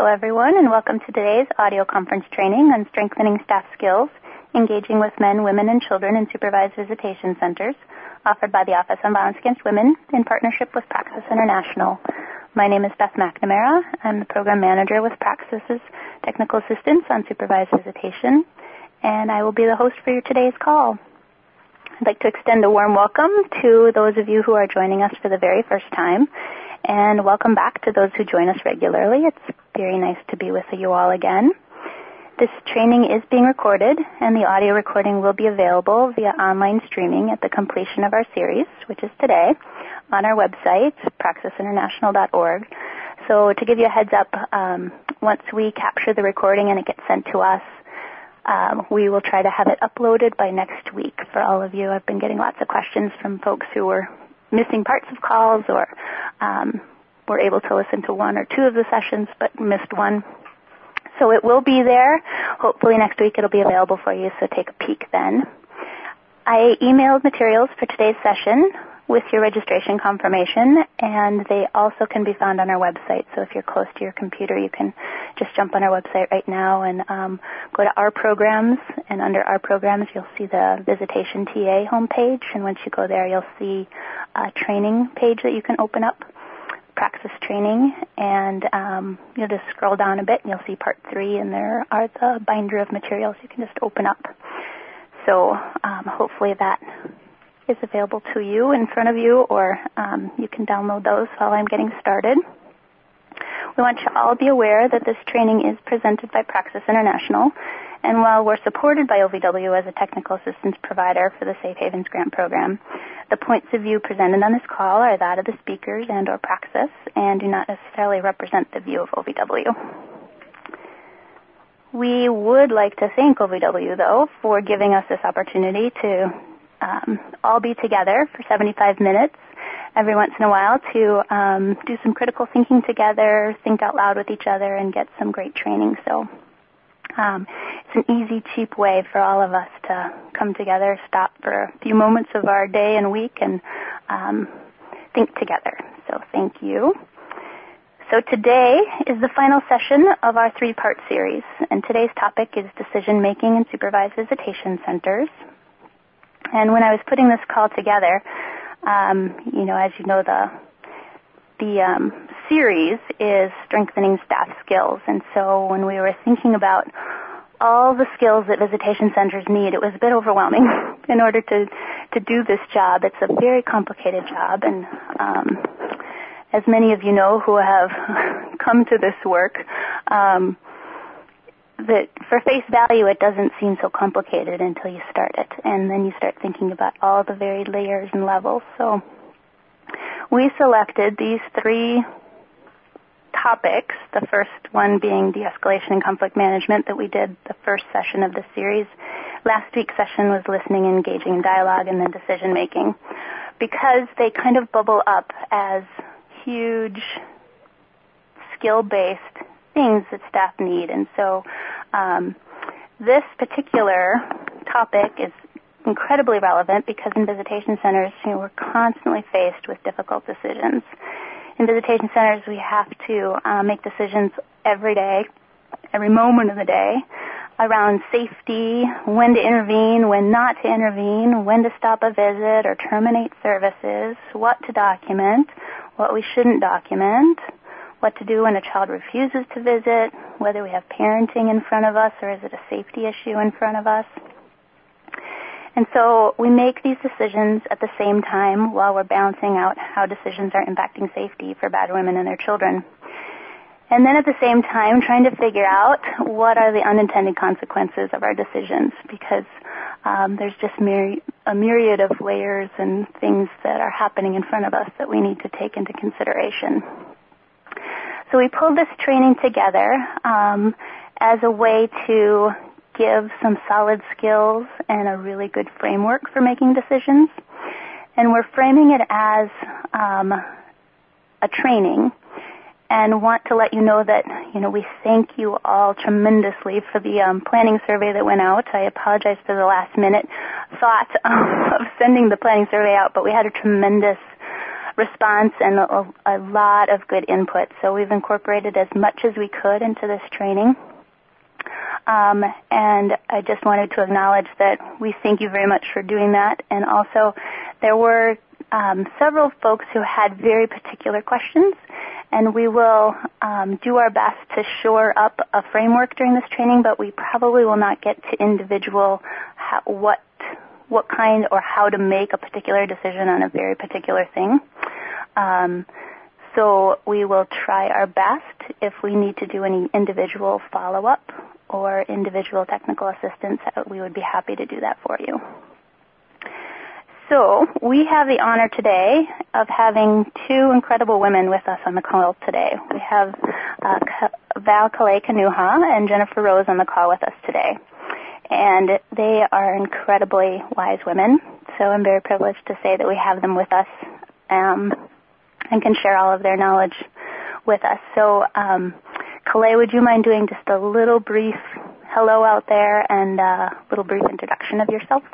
Hello, everyone, and welcome to today's audio conference training on strengthening staff skills, engaging with men, women, and children in supervised visitation centers, offered by the Office on Violence Against Women in partnership with Praxis International. My name is Beth McNamara. I'm the program manager with Praxis's technical assistance on supervised visitation, and I will be the host for today's call. I'd like to extend a warm welcome to those of you who are joining us for the very first time, and welcome back to those who join us regularly. It's very nice to be with you all again. This training is being recorded, and the audio recording will be available via online streaming at the completion of our series, which is today, on our website, praxisinternational.org. So to give you a heads up, once we capture the recording and it gets sent to us, we will try to have it uploaded by next week for all of you. I've been getting lots of questions from folks who were missing parts of calls or were able to listen to one or two of the sessions but missed one. So it will be there. Hopefully next week it'll be available for you, so take a peek then. I emailed materials for today's session with your registration confirmation, and they also can be found on our website. So if you're close to your computer, you can just jump on our website right now and go to Our Programs, and under Our Programs you'll see the Visitation TA homepage, and once you go there you'll see a training page that you can open up, Praxis Training, and you'll just scroll down a bit and you'll see Part 3, and there are the binder of materials you can just open up. So hopefully that is available to you in front of you, or you can download those while I'm getting started. We want you all to be aware that this training is presented by Praxis International, and while we're supported by OVW as a technical assistance provider for the Safe Havens Grant Program, the points of view presented on this call are that of the speakers and or Praxis, and do not necessarily represent the view of OVW. We would like to thank OVW, though, for giving us this opportunity to all be together for 75 minutes every once in a while to do some critical thinking together, think out loud with each other, and get some great training. So it's an easy, cheap way for all of us to come together, stop for a few moments of our day and week, and think together. So thank you. So today is the final session of our 3-part series, and today's topic is decision-making in supervised visitation centers. And when I was putting this call together, as you know, the series is strengthening staff skills. And so when we were thinking about all the skills that visitation centers need, it was a bit overwhelming in order to do this job. It's a very complicated job, and as many of you know who have come to this work, that for face value it doesn't seem so complicated until you start it, and then you start thinking about all the varied layers and levels. So we selected these 3 topics, the first one being de-escalation and conflict management that we did the first session of the series. Last week's session was listening, engaging, and dialogue, and then decision making, because they kind of bubble up as huge skill-based things that staff need. And so this particular topic is incredibly relevant because in visitation centers, we're constantly faced with difficult decisions. In visitation centers, we have to make decisions every day, every moment of the day, around safety, when to intervene, when not to intervene, when to stop a visit or terminate services, what to document, what we shouldn't document, what to do when a child refuses to visit, whether we have parenting in front of us or is it a safety issue in front of us. And so we make these decisions at the same time while we're balancing out how decisions are impacting safety for bad women and their children. And then at the same time trying to figure out what are the unintended consequences of our decisions, because there's just a myriad of layers and things that are happening in front of us that we need to take into consideration. So we pulled this training together as a way to give some solid skills and a really good framework for making decisions. And we're framing it as a training, and want to let you know that, we thank you all tremendously for the planning survey that went out. I apologize for the last minute thought of sending the planning survey out, but we had a tremendous response and a lot of good input. So we've incorporated as much as we could into this training. And I just wanted to acknowledge that we thank you very much for doing that. And also, there were several folks who had very particular questions, and we will do our best to shore up a framework during this training, but we probably will not get to individual what kind or how to make a particular decision on a very particular thing. So we will try our best. If we need to do any individual follow-up or individual technical assistance, we would be happy to do that for you. So we have the honor today of having two incredible women with us on the call today. We have Val Calais-Kanuha and Jennifer Rose on the call with us today. And they are incredibly wise women, so I'm very privileged to say that we have them with us and can share all of their knowledge with us. So, Calais, would you mind doing just a little brief hello out there and a little brief introduction of yourself?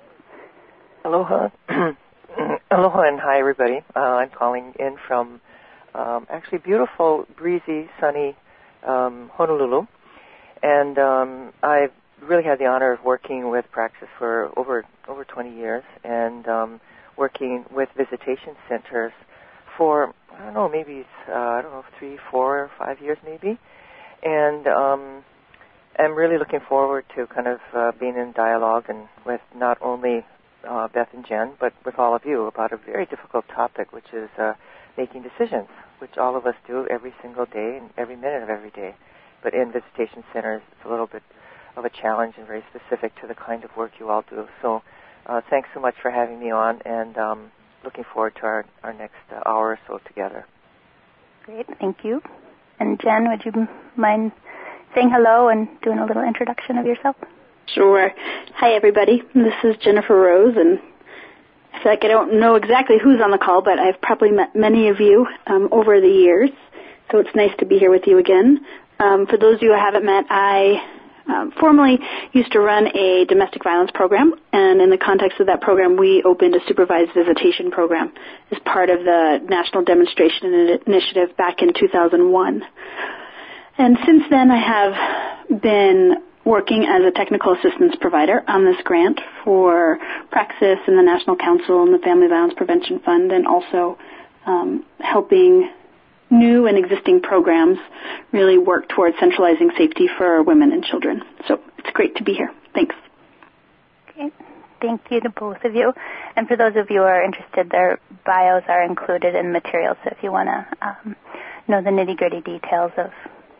Aloha. Aloha and hi, everybody. I'm calling in from actually beautiful, breezy, sunny Honolulu. And I've really had the honor of working with Praxis for over 20 years and working with visitation centers for, I don't know, maybe, 3, 4, or 5 years maybe. And I'm really looking forward to kind of being in dialogue and with not only Beth and Jen, but with all of you about a very difficult topic, which is making decisions, which all of us do every single day and every minute of every day. But in visitation centers, it's a little bit of a challenge and very specific to the kind of work you all do. So thanks so much for having me on, and looking forward to our next hour or so together. Great, thank you. And Jen, would you mind saying hello and doing a little introduction of yourself? Sure. Hi, everybody. This is Jennifer Rose, and I feel like I don't know exactly who's on the call, but I've probably met many of you over the years, so it's nice to be here with you again. For those of you I haven't met, I formerly used to run a domestic violence program, and in the context of that program, we opened a supervised visitation program as part of the National Demonstration Initiative back in 2001. And since then, I have been working as a technical assistance provider on this grant for Praxis and the National Council and the Family Violence Prevention Fund, and also helping new and existing programs really work towards centralizing safety for women and children. So it's great to be here. Thanks. Okay. Thank you to both of you. And for those of you who are interested, their bios are included in materials. So if you want to know the nitty-gritty details of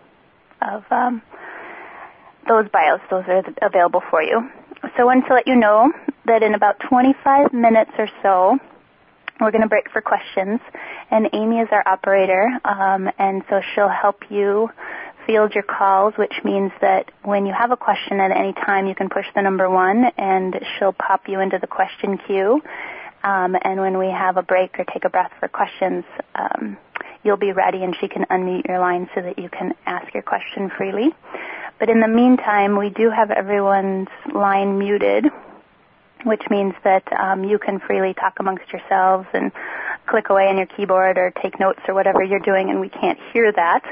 those bios, those are available for you. So I wanted to let you know that in about 25 minutes or so, we're going to break for questions, and Amy is our operator, and so she'll help you field your calls, which means that when you have a question at any time, you can push the number 1, and she'll pop you into the question queue. And when we have a break or take a breath for questions, you'll be ready, and she can unmute your line so that you can ask your question freely. But in the meantime, we do have everyone's line muted, which means that you can freely talk amongst yourselves and click away on your keyboard or take notes or whatever you're doing, and we can't hear that.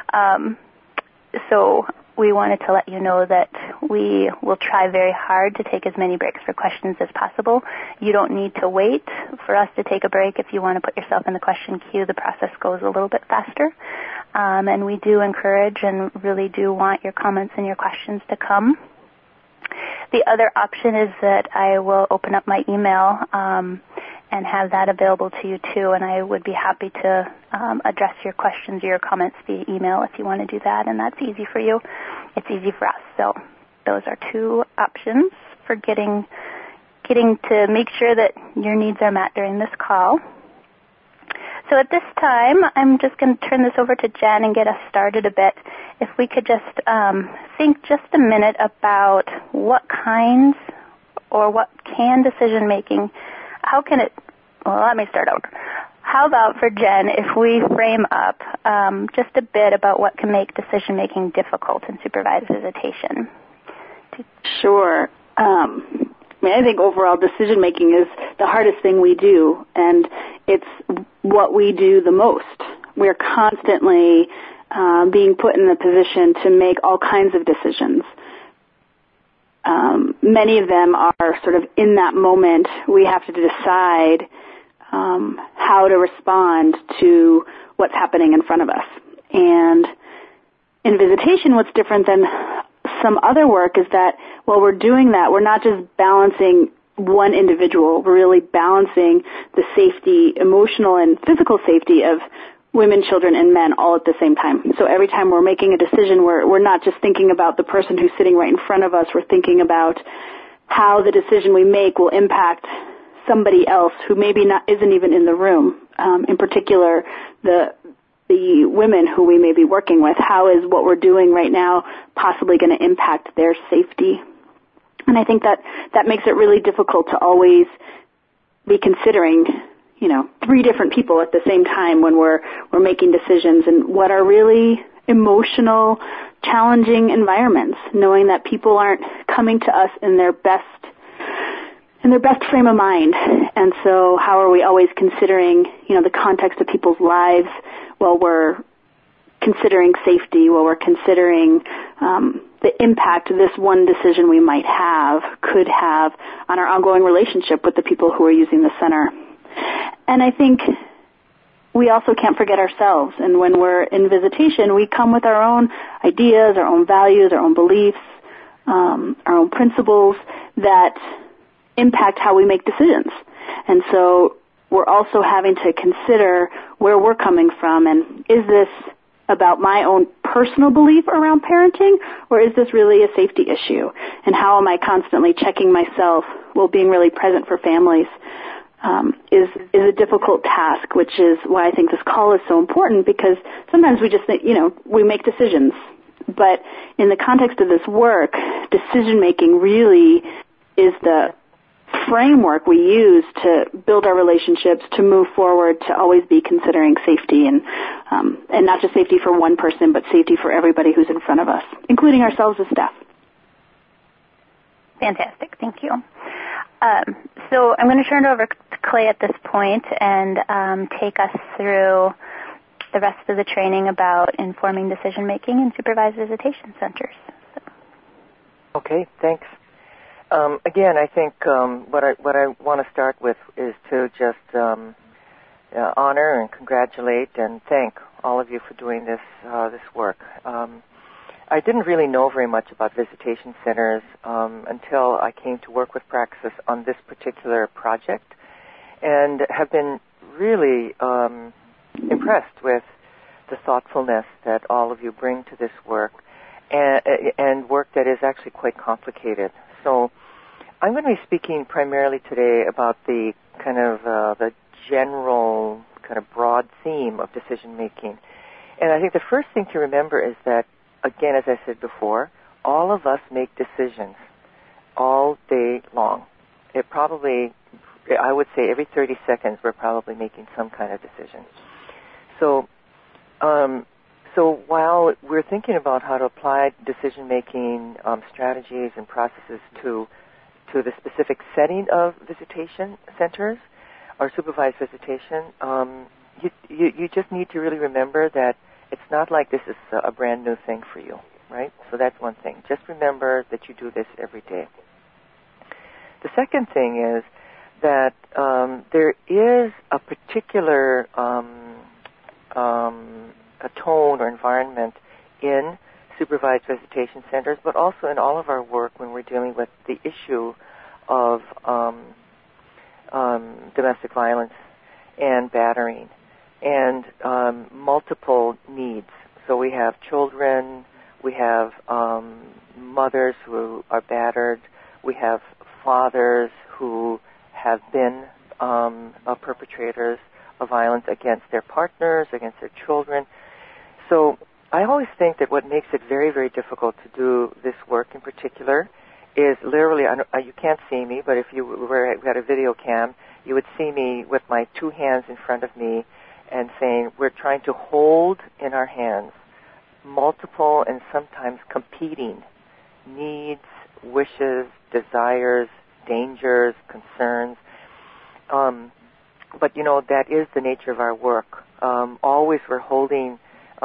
So we wanted to let you know that we will try very hard to take as many breaks for questions as possible. You don't need to wait for us to take a break. If you want to put yourself in the question queue, the process goes a little bit faster. And we do encourage and really do want your comments and your questions to come. The other option is that I will open up my email and have that available to you too, and I would be happy to address your questions or your comments via email if you want to do that, and that's easy for you. It's easy for us. So those are two options for getting to make sure that your needs are met during this call. So at this time, I'm just going to turn this over to Jen and get us started a bit. If we could just think just a minute about what kinds or what can decision-making, how can it, well, let me start over. How about for Jen, if we frame up just a bit about what can make decision-making difficult in supervised visitation? Sure. mean, I think overall decision making is the hardest thing we do, and it's what we do the most. We're constantly being put in the position to make all kinds of decisions. Many of them are sort of in that moment. We have to decide how to respond to what's happening in front of us. And in visitation, what's different than some other work is that while we're doing that, we're not just balancing one individual. We're really balancing the safety, emotional and physical safety of women, children, and men all at the same time. So every time we're making a decision, we're not just thinking about the person who's sitting right in front of us. We're thinking about how the decision we make will impact somebody else who maybe isn't even in the room. In particular, the women who we may be working with. How is what we're doing right now possibly going to impact their safety? And I think that makes it really difficult to always be considering, three different people at the same time when we're making decisions, and what are really emotional, challenging environments, knowing that people aren't coming to us in their best frame of mind. And so how are we always considering, the context of people's lives while we're considering safety, while we're considering the impact this one decision we could have on our ongoing relationship with the people who are using the center. And I think we also can't forget ourselves. And when we're in visitation, we come with our own ideas, our own values, our own beliefs, our own principles that impact how we make decisions. And so we're also having to consider where we're coming from, and is this about my own personal belief around parenting, or is this really a safety issue? And how am I constantly checking myself while being really present for families is a difficult task, which is why I think this call is so important, because sometimes we just think, we make decisions. But in the context of this work, decision-making really is the framework we use to build our relationships, to move forward, to always be considering safety, and not just safety for one person, but safety for everybody who's in front of us, including ourselves as staff. Fantastic. Thank you. So I'm going to turn it over to Clay at this point and take us through the rest of the training about informing decision-making in supervised visitation centers. So. Okay, thanks. Again, I think what I want to start with is to just honor and congratulate and thank all of you for doing this work. I didn't really know very much about visitation centers until I came to work with Praxis on this particular project, and have been really impressed with the thoughtfulness that all of you bring to this work, and work that is actually quite complicated. So I'm going to be speaking primarily today about the kind of the general kind of broad theme of decision making. And I think the first thing to remember is that, again, as I said before, all of us make decisions all day long. It probably, I would say every 30 seconds we're probably making some kind of decision. So while we're thinking about how to apply decision-making strategies and processes to the specific setting of visitation centers or supervised visitation, you just need to really remember that it's not like this is a brand new thing for you, right? So that's one thing. Just remember that you do this every day. The second thing is that there is a particular a tone or environment in supervised visitation centers, but also in all of our work when we're dealing with the issue of domestic violence and battering and multiple needs. So we have children, we have mothers who are battered, we have fathers who have been perpetrators of violence against their partners, against their children. So I always think that what makes it very, very difficult to do this work in particular is literally, you can't see me, but if you had a video cam, you would see me with my two hands in front of me and saying we're trying to hold in our hands multiple and sometimes competing needs, wishes, desires, dangers, concerns. But, that is the nature of our work. Always we're holding,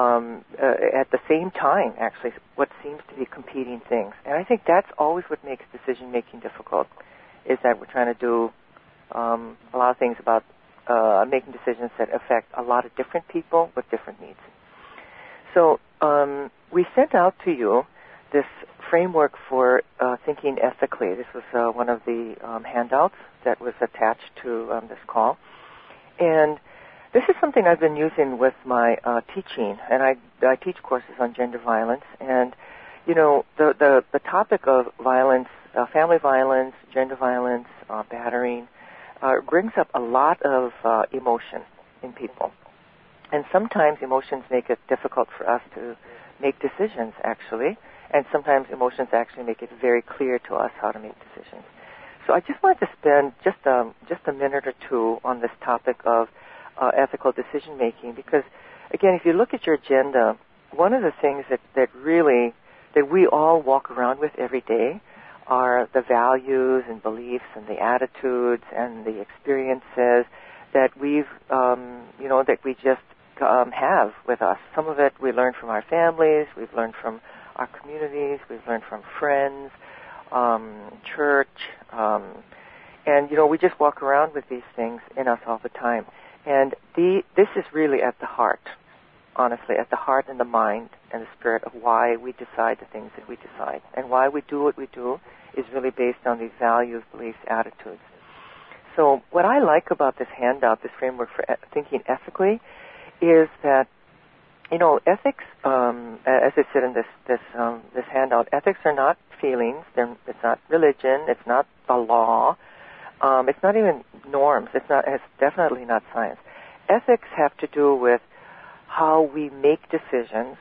at the same time, actually, what seems to be competing things. And I think that's always what makes decision-making difficult, is that we're trying to do a lot of things about making decisions that affect a lot of different people with different needs. So we sent out to you this framework for thinking ethically. This was one of the handouts that was attached to this call. And this is something I've been using with my teaching, and I teach courses on gender violence. And, the topic of violence, family violence, gender violence, battering, brings up a lot of emotion in people. And sometimes emotions make it difficult for us to make decisions, actually. And sometimes emotions actually make it very clear to us how to make decisions. So I just wanted to spend just a minute or two on this topic of ethical decision making, because again, if you look at your agenda, one of the things that we all walk around with every day are the values and beliefs and the attitudes and the experiences that we've that we just have with us. Some of it we learn from our families, we've learned from our communities, we've learned from friends, church, and we just walk around with these things in us all the time. And this is really at the heart, honestly, at the heart and the mind and the spirit of why we decide the things that we decide. And why we do what we do is really based on these values, beliefs, attitudes. So what I like about this handout, this framework for thinking ethically, is that, ethics, as I said in this handout, ethics are not feelings. It's not religion. It's not the law. It's not even norms. It's definitely not science. Ethics have to do with how we make decisions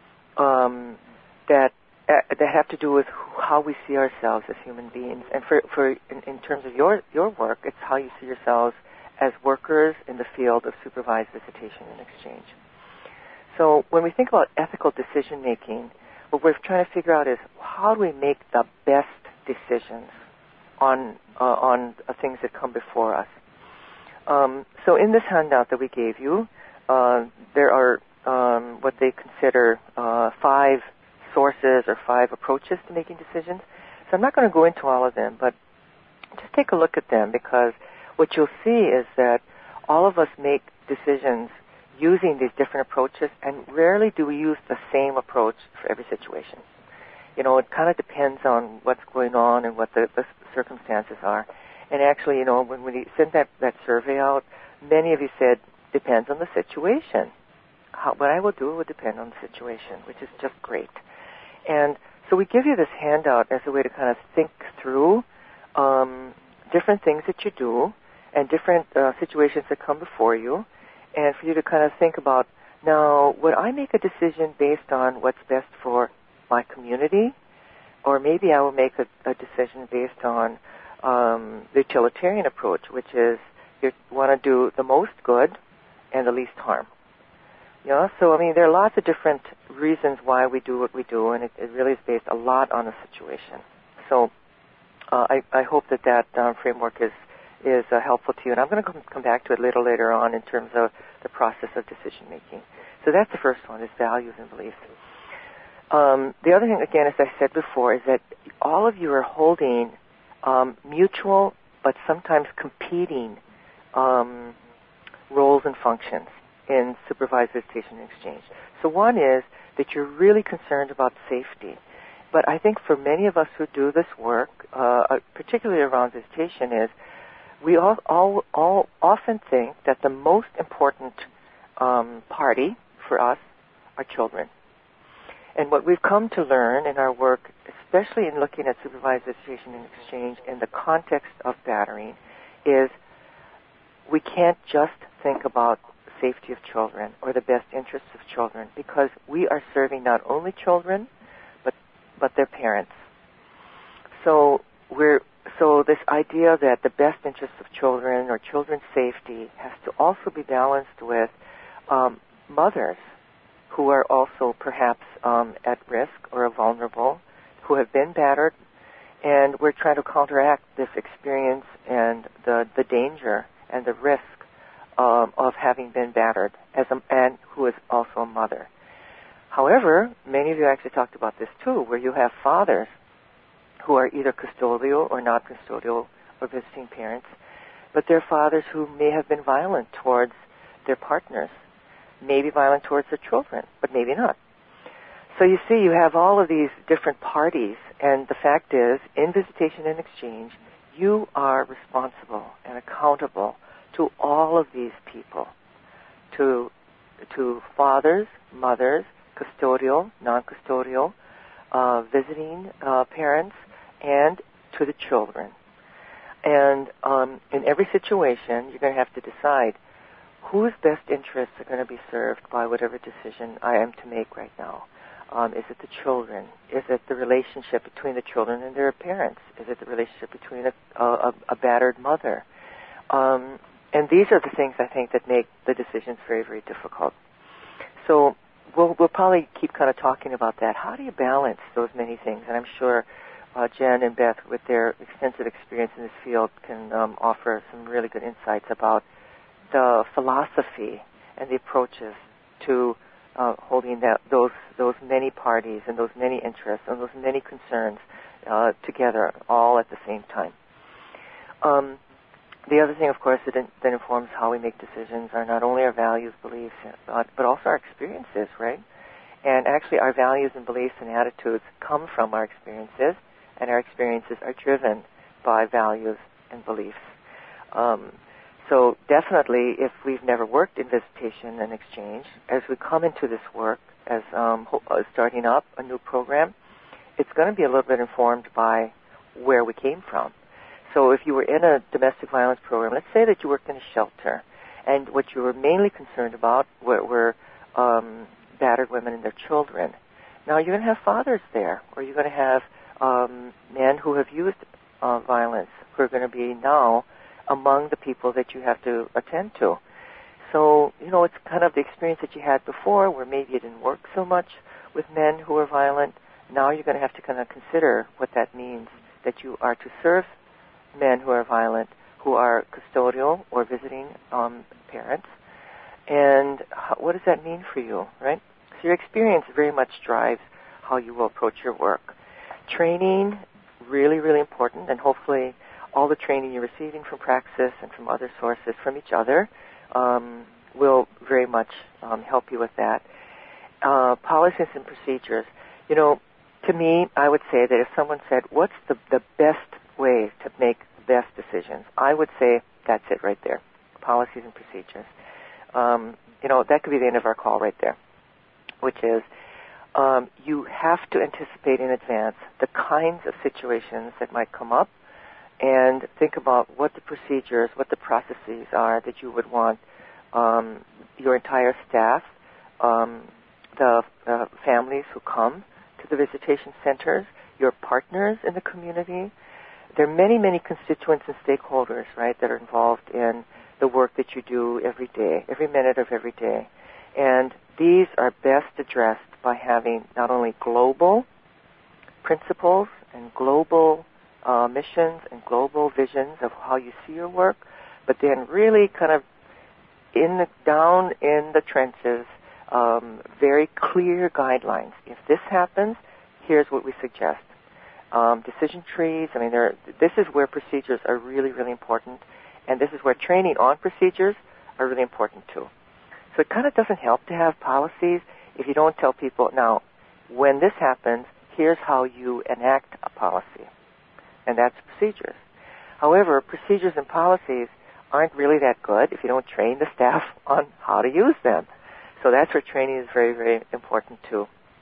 that have to do with how we see ourselves as human beings. And in terms of your work, it's how you see yourselves as workers in the field of supervised visitation and exchange. So when we think about ethical decision making, what we're trying to figure out is how do we make the best decisions on things that come before us. So in this handout that we gave you, there are what they consider 5 sources or 5 approaches to making decisions. So I'm not going to go into all of them, but just take a look at them, because what you'll see is that all of us make decisions using these different approaches, and rarely do we use the same approach for every situation. It kind of depends on what's going on and what the circumstances are. And actually, when we sent that survey out, many of you said, depends on the situation. What I will do will depend on the situation, which is just great. And so we give you this handout as a way to kind of think through different things that you do and different situations that come before you, and for you to kind of think about, now, would I make a decision based on what's best for my community? Or maybe I will make a decision based on the utilitarian approach, which is you want to do the most good and the least harm. So, there are lots of different reasons why we do what we do, and it really is based a lot on the situation. So I hope that framework is helpful to you, and I'm going to come back to it later on in terms of the process of decision-making. So that's the first one, is values and beliefs. The other thing, again, as I said before, is that all of you are holding mutual but sometimes competing roles and functions in supervised visitation and exchange. So one is that you're really concerned about safety. But I think for many of us who do this work, particularly around visitation, is we all often think that the most important party for us are children. And what we've come to learn in our work, especially in looking at supervised visitation and exchange in the context of battering, is we can't just think about safety of children or the best interests of children, because we are serving not only children, but their parents. So this idea that the best interests of children or children's safety has to also be balanced with mothers who are also perhaps at risk or vulnerable, who have been battered, And we're trying to counteract this experience and the danger and the risk of having been battered and who is also a mother. However, many of you actually talked about this too, where you have fathers who are either custodial or not custodial or visiting parents, but they're fathers who may have been violent towards their partners, maybe violent towards their children, but maybe not. So you see, you have all of these different parties, and the fact is, in visitation and exchange, you are responsible and accountable to all of these people, to fathers, mothers, custodial, non-custodial, visiting parents, and to the children. And in every situation, you're going to have to decide whose best interests are going to be served by whatever decision I am to make right now. Is it the children? Is it the relationship between the children and their parents? Is it the relationship between a battered mother? And these are the things, I think, that make the decisions very, very difficult. So we'll probably keep kind of talking about that. How do you balance those many things? And I'm sure Jen and Beth, with their extensive experience in this field, can offer some really good insights about the philosophy and the approaches to holding those many parties and those many interests and those many concerns together all at the same time. The other thing, of course, that informs how we make decisions are not only our values, beliefs, but also our experiences, right? And actually, our values and beliefs and attitudes come from our experiences, and our experiences are driven by values and beliefs. So definitely, if we've never worked in visitation and exchange, as we come into this work, as starting up a new program, it's going to be a little bit informed by where we came from. So if you were in a domestic violence program, let's say that you worked in a shelter, and what you were mainly concerned about were battered women and their children. Now you're going to have fathers there, or you're going to have men who have used violence, who are going to be now among the people that you have to attend to. So, it's kind of the experience that you had before, where maybe it didn't work so much with men who are violent. Now you're going to have to kind of consider what that means, that you are to serve men who are violent, who are custodial or visiting parents. And what does that mean for you, right? So your experience very much drives how you will approach your work. Training, really, really important, and hopefully all the training you're receiving from Praxis and from other sources, from each other, will very much help you with that. Policies and procedures. To me, I would say that if someone said, what's the best way to make the best decisions, I would say that's it right there, policies and procedures. That could be the end of our call right there, which is you have to anticipate in advance the kinds of situations that might come up and think about what the procedures, what the processes are that you would want your entire staff, the families who come to the visitation centers, your partners in the community. There are many, many constituents and stakeholders, right, that are involved in the work that you do every day, every minute of every day. And these are best addressed by having not only global principles and global missions and global visions of how you see your work, but then really kind of down in the trenches, very clear guidelines. If this happens, here's what we suggest. Decision trees, this is where procedures are really, really important, and this is where training on procedures are really important too. So it kind of doesn't help to have policies if you don't tell people, now, when this happens, here's how you enact a policy. And that's procedures. However, procedures and policies aren't really that good if you don't train the staff on how to use them. So that's where training is very, very important too.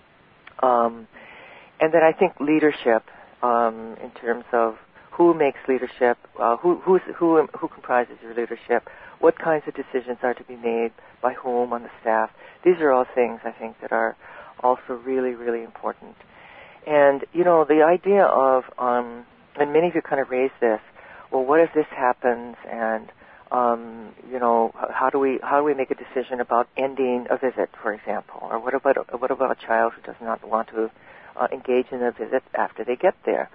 And then I think leadership, in terms of who makes leadership, who comprises your leadership, what kinds of decisions are to be made by whom on the staff. These are all things I think that are also really, really important. And the idea of, and many of you kind of raised this, well, what if this happens, and how do we make a decision about ending a visit, for example, or what about a child who does not want to engage in a visit after they get there?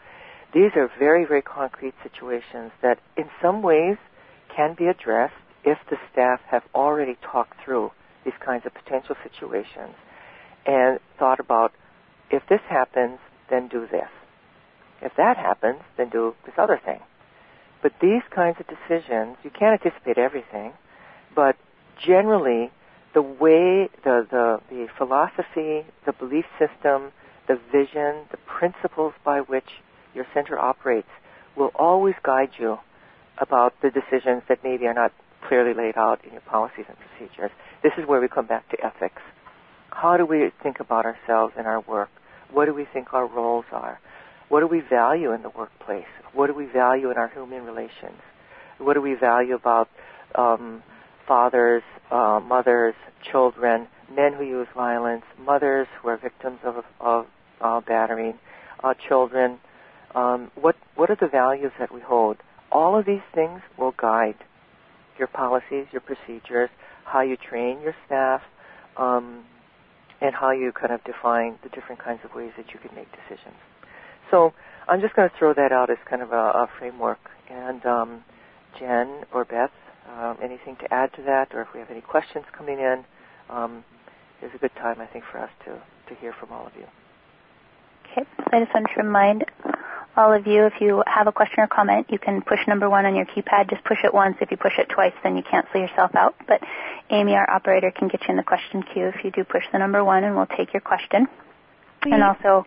These are very, very concrete situations that in some ways can be addressed if the staff have already talked through these kinds of potential situations and thought about, if this happens, then do this. If that happens, then do this other thing. But these kinds of decisions, you can't anticipate everything, but generally the way, the philosophy, the belief system, the vision, the principles by which your center operates will always guide you about the decisions that maybe are not clearly laid out in your policies and procedures. This is where we come back to ethics. How do we think about ourselves and our work? What do we think our roles are? What do we value in the workplace? What do we value in our human relations? What do we value about fathers, mothers, children, men who use violence, mothers who are victims of battering, children? What are the values that we hold? All of these things will guide your policies, your procedures, how you train your staff, and how you kind of define the different kinds of ways that you can make decisions. So I'm just going to throw that out as kind of a framework. And Jen or Beth, anything to add to that? Or if we have any questions coming in, is a good time, I think, for us to hear from all of you. Okay. I just want to remind all of you, if you have a question or comment, you can push number 1 on your keypad. Just push it once. If you push it twice, then you cancel yourself out. But Amy, our operator, can get you in the question queue if you do push the number 1, and we'll take your question. And also,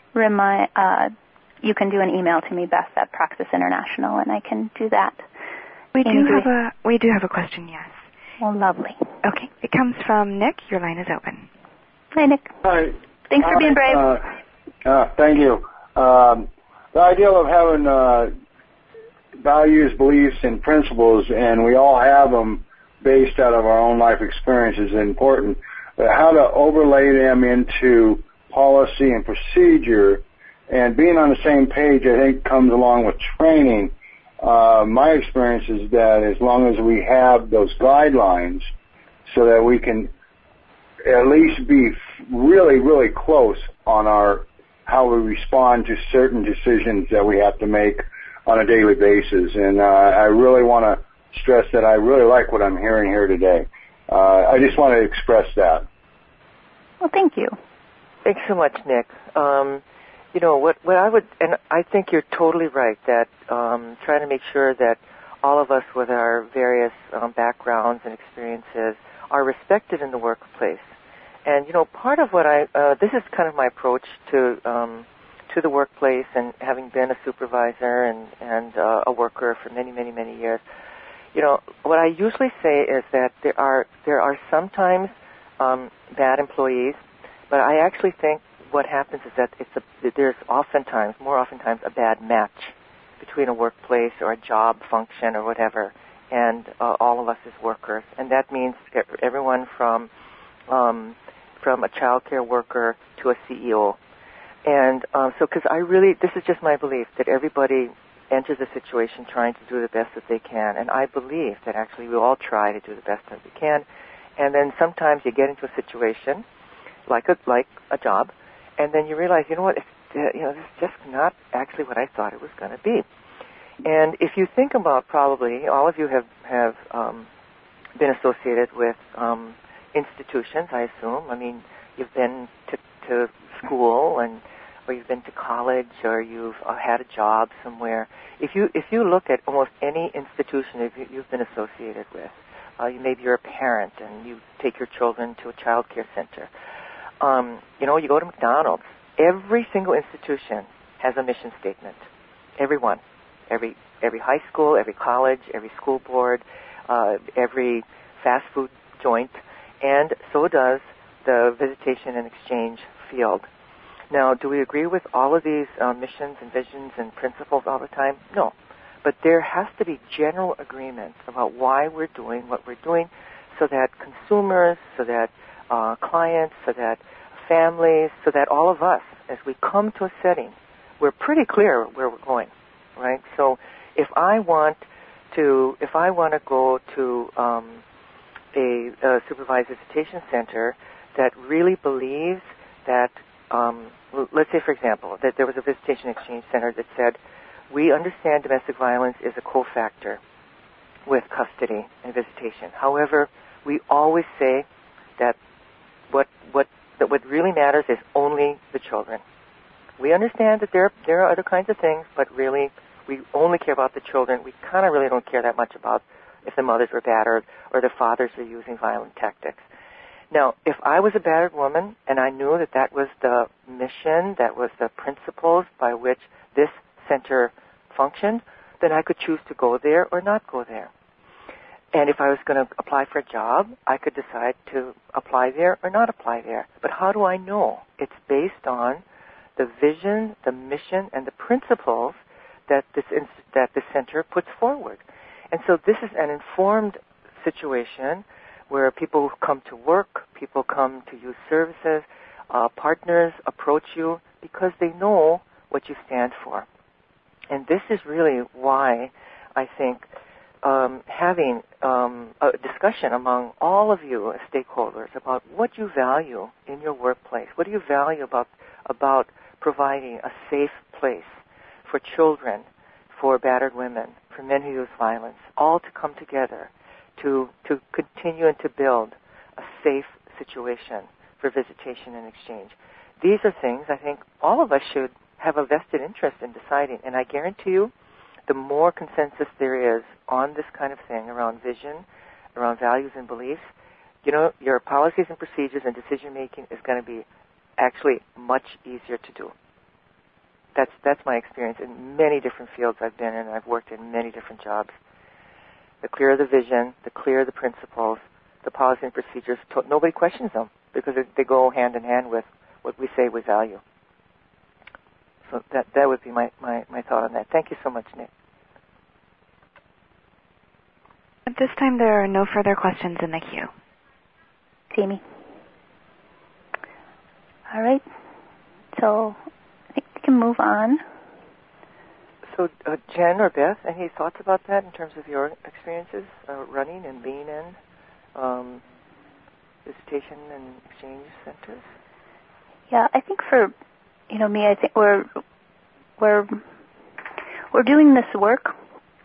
you can do an email to me, Beth, at Praxis International, and I can do that. We do have a question, yes. Well, lovely. Okay. It comes from Nick. Your line is open. Hi, Nick. Hi. Thanks for being brave. Thank you. The idea of having values, beliefs, and principles, and we all have them based out of our own life experience is important. But how to overlay them into policy and procedure, and being on the same page, I think, comes along with training. My experience is that as long as we have those guidelines so that we can at least be really, really close on how we respond to certain decisions that we have to make on a daily basis. And I really want to stress that I really like what I'm hearing here today. I just want to express that. Well, thank you. Thanks so much, Nick. What I would, and I think you're totally right, that trying to make sure that all of us with our various backgrounds and experiences are respected in the workplace. And, part of what this is kind of my approach to the workplace, and having been a supervisor and a worker for many, many, many years. What I usually say is that there are sometimes bad employees, but I actually think what happens is that there's more oftentimes a bad match between a workplace or a job function or whatever, and all of us as workers. And that means everyone from a child care worker to a CEO. And because this is just my belief, that everybody enters a situation trying to do the best that they can. And I believe that actually we all try to do the best that we can. And then sometimes you get into a situation like a job, and then you realize, this is just not actually what I thought it was going to be. And if you think about, probably all of you have been associated with institutions, I assume. I mean, you've been to school, or you've been to college, or you've had a job somewhere. If you look at almost any institution you've been associated with, maybe you're a parent and you take your children to a child care center. You go to McDonald's. Every single institution has a mission statement. Everyone. Every high school, every college, every school board, every fast food joint, and so does the visitation and exchange field. Now, do we agree with all of these missions and visions and principles all the time? No. But there has to be general agreement about why we're doing what we're doing, so that consumers, so that clients, so that families, so that all of us, as we come to a setting, we're pretty clear where we're going, right? So if I want to go to a supervised visitation center that really believes that let's say, for example, that there was a visitation exchange center that said, we understand domestic violence is a cofactor with custody and visitation. However, we always say that what really matters is only the children. We understand that there are other kinds of things, but really we only care about the children. We kind of really don't care that much about if the mothers were battered or the fathers are using violent tactics. Now, if I was a battered woman and I knew that that was the mission, that was the principles by which this center functioned, then I could choose to go there or not go there. And if I was going to apply for a job, I could decide to apply there or not apply there. But how do I know? It's based on the vision, the mission, and the principles that the center puts forward. And so this is an informed situation where people come to work, people come to use services, partners approach you because they know what you stand for. And this is really why I think having a discussion among all of you as stakeholders about what you value in your workplace, what do you value about providing a safe place for children, for battered women, for men who use violence, all to come together to continue and to build a safe situation for visitation and exchange. These are things I think all of us should have a vested interest in deciding. And I guarantee you, the more consensus there is on this kind of thing around vision, around values and beliefs, your policies and procedures and decision-making is going to be actually much easier to do. That's my experience in many different fields I've been in. I've worked in many different jobs. The clearer the vision, the clearer the principles, the policy and procedures, nobody questions them because they go hand in hand with what we say we value. So that would be my thought on that. Thank you so much, Nick. At this time, there are no further questions in the queue. Jamie. All right. So I think we can move on. So Jen or Beth, any thoughts about that in terms of your experiences running and being in visitation and exchange centers? Yeah, I think for me, I think we're doing this work,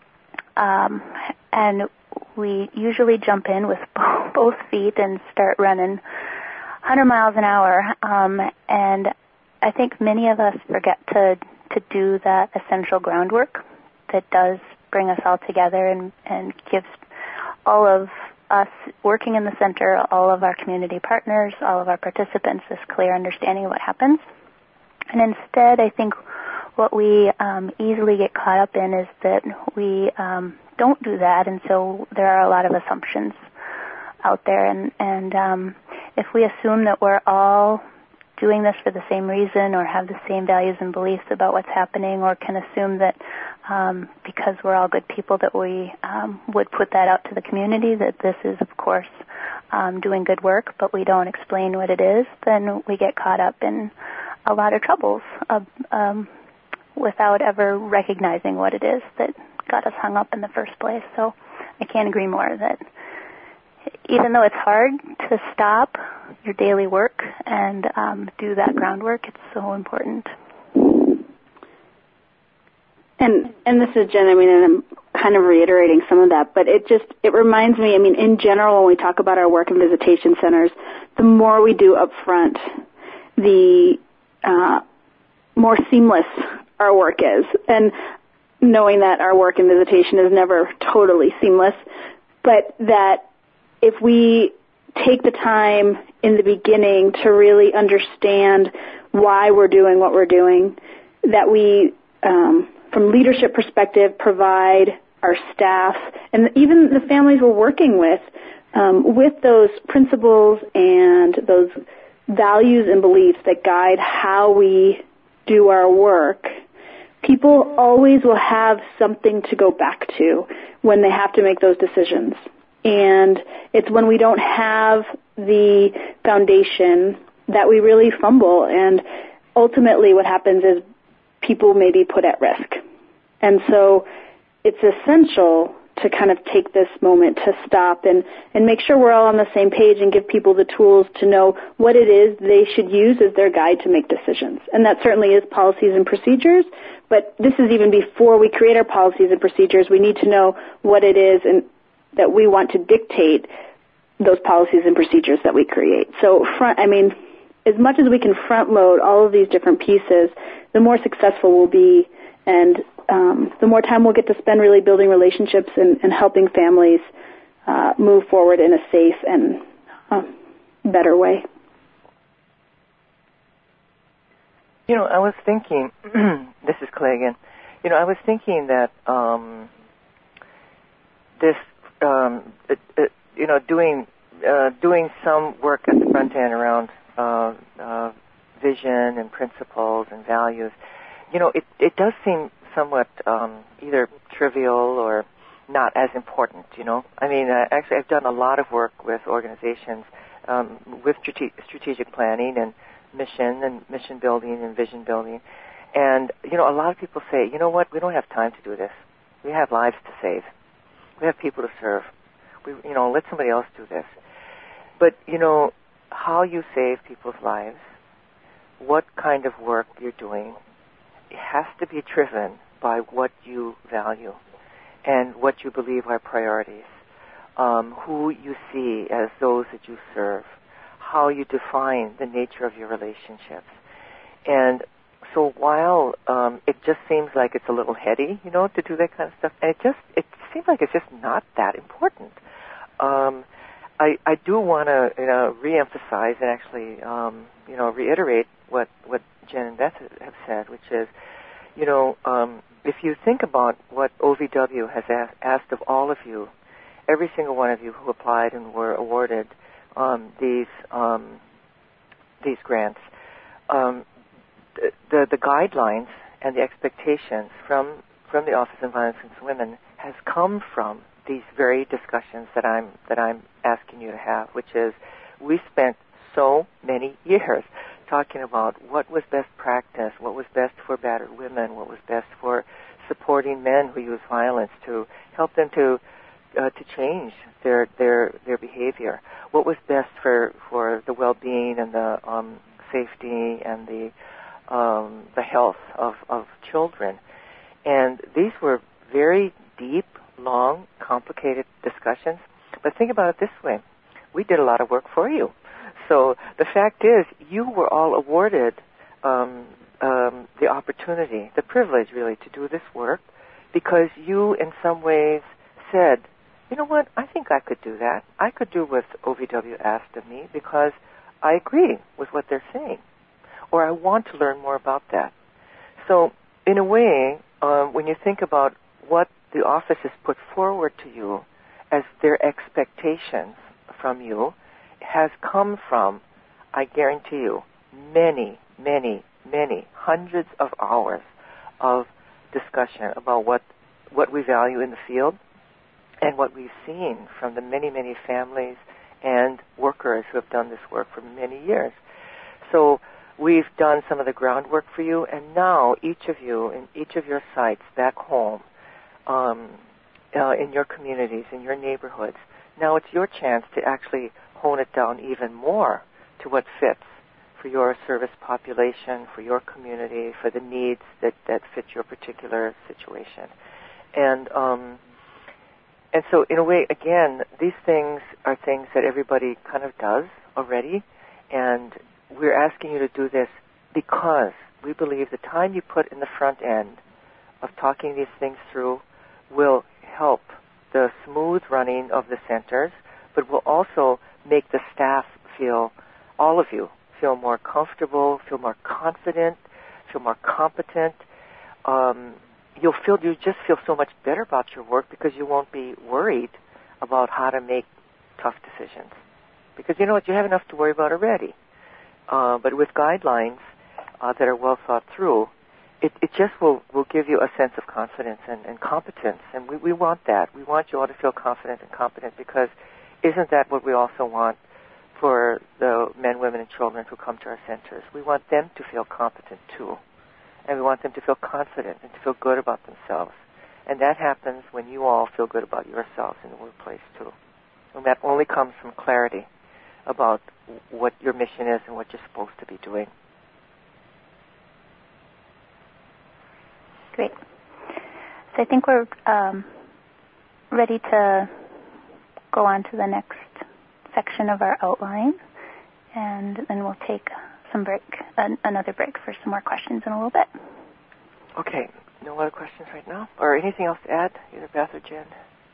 and we usually jump in with both feet and start running 100 miles an hour, and I think many of us forget to do that essential groundwork that does bring us all together and gives all of us working in the center, all of our community partners, all of our participants this clear understanding of what happens. And instead, I think what we easily get caught up in is that we don't do that, and so there are a lot of assumptions out there. And if we assume that we're all doing this for the same reason or have the same values and beliefs about what's happening, or can assume that because we're all good people that we would put that out to the community, that this is, of course, doing good work, but we don't explain what it is, then we get caught up in a lot of troubles without ever recognizing what it is that got us hung up in the first place. So I can't agree more that even though it's hard to stop your daily work and do that groundwork, it's so important. And this is Jen, and I'm kind of reiterating some of that, but it reminds me, in general, when we talk about our work in visitation centers, the more we do up front, the more seamless our work is. And knowing that our work in visitation is never totally seamless, but that if we take the time in the beginning to really understand why we're doing what we're doing, that we, from leadership perspective, provide our staff and even the families we're working with those principles and those values and beliefs that guide how we do our work, people always will have something to go back to when they have to make those decisions. And it's when we don't have the foundation that we really fumble, and ultimately what happens is people may be put at risk. And so it's essential to kind of take this moment to stop and make sure we're all on the same page and give people the tools to know what it is they should use as their guide to make decisions. And that certainly is policies and procedures, but this is even before we create our policies and procedures. We need to know what it is and that we want to dictate those policies and procedures that we create. So, as much as we can front load all of these different pieces, the more successful we'll be, and the more time we'll get to spend really building relationships and helping families move forward in a safe and better way. I was thinking, this is Clay again, I was thinking that doing some work at the front end around vision and principles and values, it does seem somewhat either trivial or not as important, actually I've done a lot of work with organizations with strategic planning and mission building and vision building. And, a lot of people say, you know what, we don't have time to do this. We have lives to save. We have people to serve. Let somebody else do this. But, how you save people's lives, what kind of work you're doing, it has to be driven by what you value and what you believe are priorities, who you see as those that you serve, how you define the nature of your relationships. And so while it just seems like it's a little heady, to do that kind of stuff, and it seems like it's just not that important. I do want to reemphasize and actually reiterate what Jen and Beth have said, which is if you think about what OVW has asked of all of you, every single one of you who applied and were awarded these grants, the guidelines and the expectations from the Office on Violence Against Women has come from these very discussions that I'm asking you to have, which is we spent so many years talking about what was best practice, what was best for battered women, what was best for supporting men who use violence to help them to change their behavior, what was best for the well-being and the safety and the health of children. And these were very deep, long, complicated discussions. But think about it this way. We did a lot of work for you. So the fact is, you were all awarded the opportunity, the privilege really, to do this work because you in some ways said, you know what, I think I could do that. I could do what OVW asked of me because I agree with what they're saying, or I want to learn more about that. So in a way, when you think about what the office has put forward to you as their expectations from you, has come from, I guarantee you, many, many, many hundreds of hours of discussion about what we value in the field and what we've seen from the many, many families and workers who have done this work for many years. So we've done some of the groundwork for you, and now each of you in each of your sites back home, in your communities, in your neighborhoods, now it's your chance to actually hone it down even more to what fits for your service population, for your community, for the needs that fit your particular situation. And so in a way, again, these things are things that everybody kind of does already, and we're asking you to do this because we believe the time you put in the front end of talking these things through will help the smooth running of the centers, but will also make the staff all of you feel more comfortable, feel more confident, feel more competent. You just feel so much better about your work because you won't be worried about how to make tough decisions. Because you know what, you have enough to worry about already. But with guidelines that are well thought through, it just will give you a sense of confidence and competence. And we want that. We want you all to feel confident and competent because isn't that what we also want for the men, women, and children who come to our centers? We want them to feel competent too. And we want them to feel confident and to feel good about themselves And that happens when you all feel good about yourselves in the workplace, too. And that only comes from clarity about what your mission is and what you're supposed to be doing. Great. So I think we're ready to go on to the next section of our outline, and then we'll take another break for some more questions in a little bit. Okay. No other questions right now? Or anything else to add, either Beth or Jen?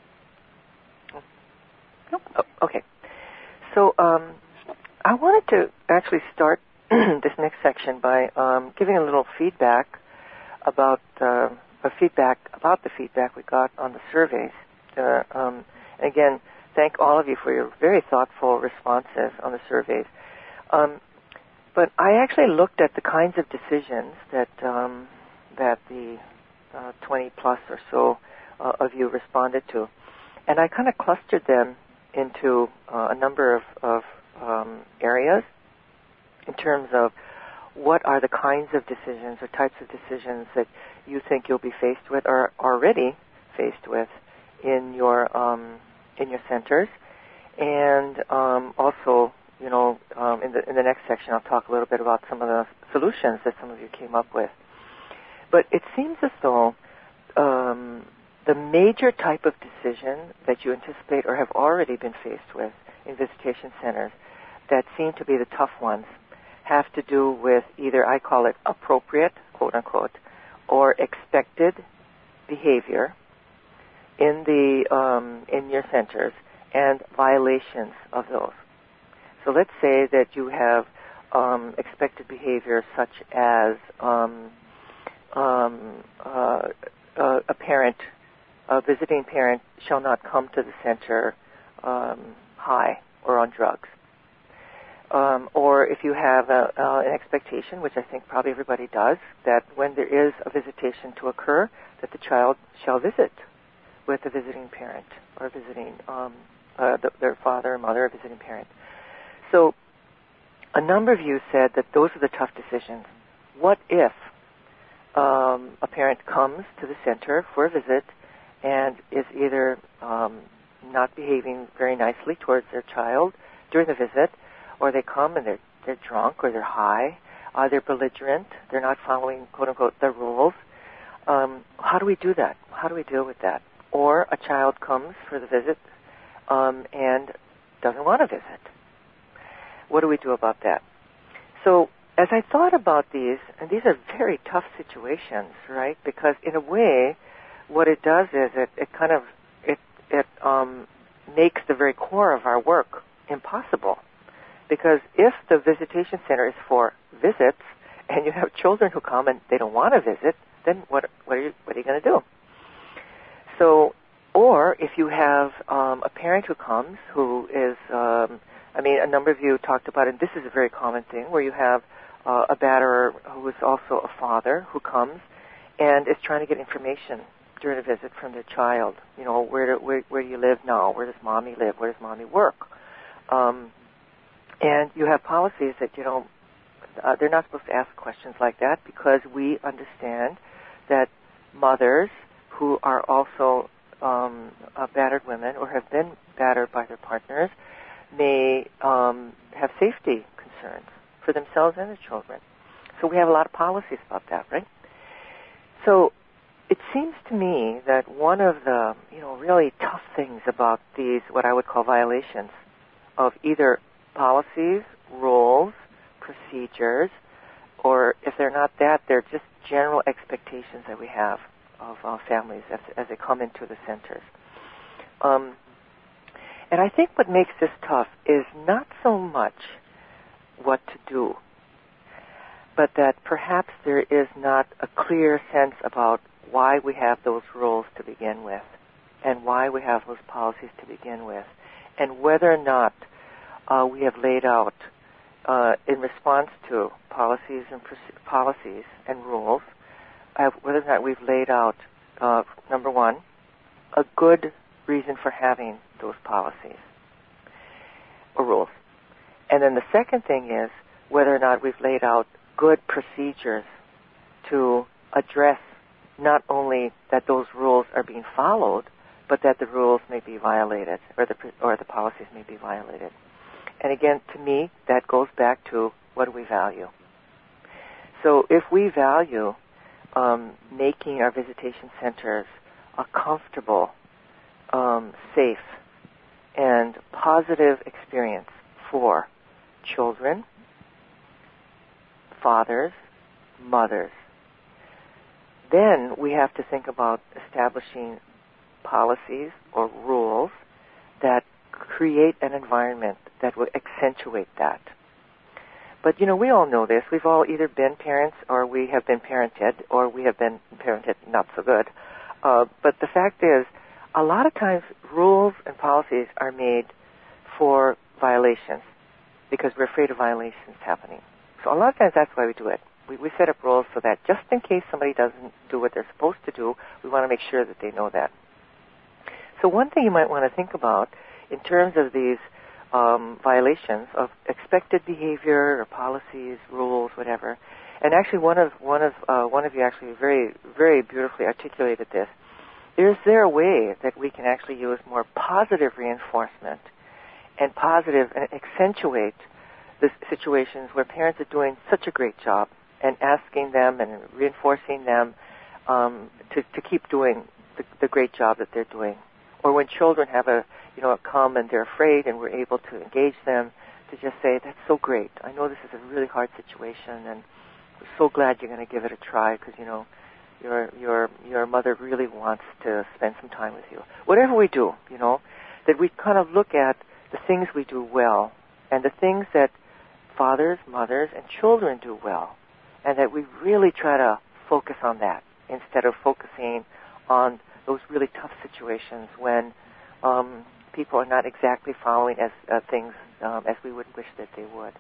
Nope. Oh, okay. So I wanted to actually start this next section by giving a little feedback about the feedback we got on the surveys. Again, thank all of you for your very thoughtful responses on the surveys. But I actually looked at the kinds of decisions that the 20 plus or so of you responded to, and I kind of clustered them into a number of areas in terms of what are the kinds of decisions or types of decisions that you think you'll be faced with or are already faced with in your centers, and also, in the next section I'll talk a little bit about some of the solutions that some of you came up with. But it seems as though the major type of decision that you anticipate or have already been faced with in visitation centers that seem to be the tough ones have to do with either, I call it appropriate, quote unquote, or expected behavior in your centers and violations of those. So let's say that you have expected behavior such as a visiting parent shall not come to the center high or on drugs. Or if you have an expectation, which I think probably everybody does, that when there is a visitation to occur, that the child shall visit with a visiting parent or visiting their father or mother or visiting parent. So a number of you said that those are the tough decisions. What if a parent comes to the center for a visit and is either not behaving very nicely towards their child during the visit, or they come and they're drunk or they're high, they're belligerent, they're not following, quote unquote, the rules. How do we do that? How do we deal with that? Or a child comes for the visit and doesn't want to visit. What do we do about that? So as I thought about these, and these are very tough situations, right? Because in a way, what it does is it makes the very core of our work impossible. Because if the visitation center is for visits, and you have children who come and they don't want to visit, then what are you going to do? So, or if you have a parent who comes who is, a number of you talked about it, and this is a very common thing, where you have a batterer who is also a father who comes and is trying to get information during a visit from their child. You know, where do you live now? Where does mommy live? Where does mommy work? And you have policies that, they're not supposed to ask questions like that, because we understand that mothers who are also battered women or have been battered by their partners may have safety concerns for themselves and their children. So we have a lot of policies about that, right? So it seems to me that one of the, really tough things about these, what I would call violations of either policies, rules, procedures, or if they're not that, they're just general expectations that we have of families as they come into the centers. And I think what makes this tough is not so much what to do, but that perhaps there is not a clear sense about why we have those rules to begin with, and why we have those policies to begin with, and whether or not we have laid out, in response to policies and rules, whether or not we've laid out, number one, a good reason for having those policies or rules. And then the second thing is whether or not we've laid out good procedures to address not only that those rules are being followed, but that the rules may be violated, or the policies may be violated. And again, to me, that goes back to what do we value. So if we value making our visitation centers a comfortable, safe, and positive experience for children, fathers, mothers, then we have to think about establishing policies or rules that create an environment that will accentuate that. But, we all know this. We've all either been parents or we have been parented or we have been parented not so good. But the fact is, a lot of times rules and policies are made for violations because we're afraid of violations happening. So a lot of times that's why we do it. We set up rules so that just in case somebody doesn't do what they're supposed to do, we want to make sure that they know that. So one thing you might want to think about in terms of these violations of expected behavior or policies, rules, whatever, and actually one of you actually very, very beautifully articulated this. Is there a way that we can actually use more positive reinforcement and accentuate the situations where parents are doing such a great job and asking them and reinforcing them to keep doing the great job that they're doing? Or when children have come and they're afraid and we're able to engage them to just say, that's so great. I know this is a really hard situation and we're so glad you're going to give it a try because, your mother really wants to spend some time with you. Whatever we do, that we kind of look at the things we do well and the things that fathers, mothers, and children do well, and that we really try to focus on that instead of focusing on those really tough situations when people are not exactly following things as we would wish that they would.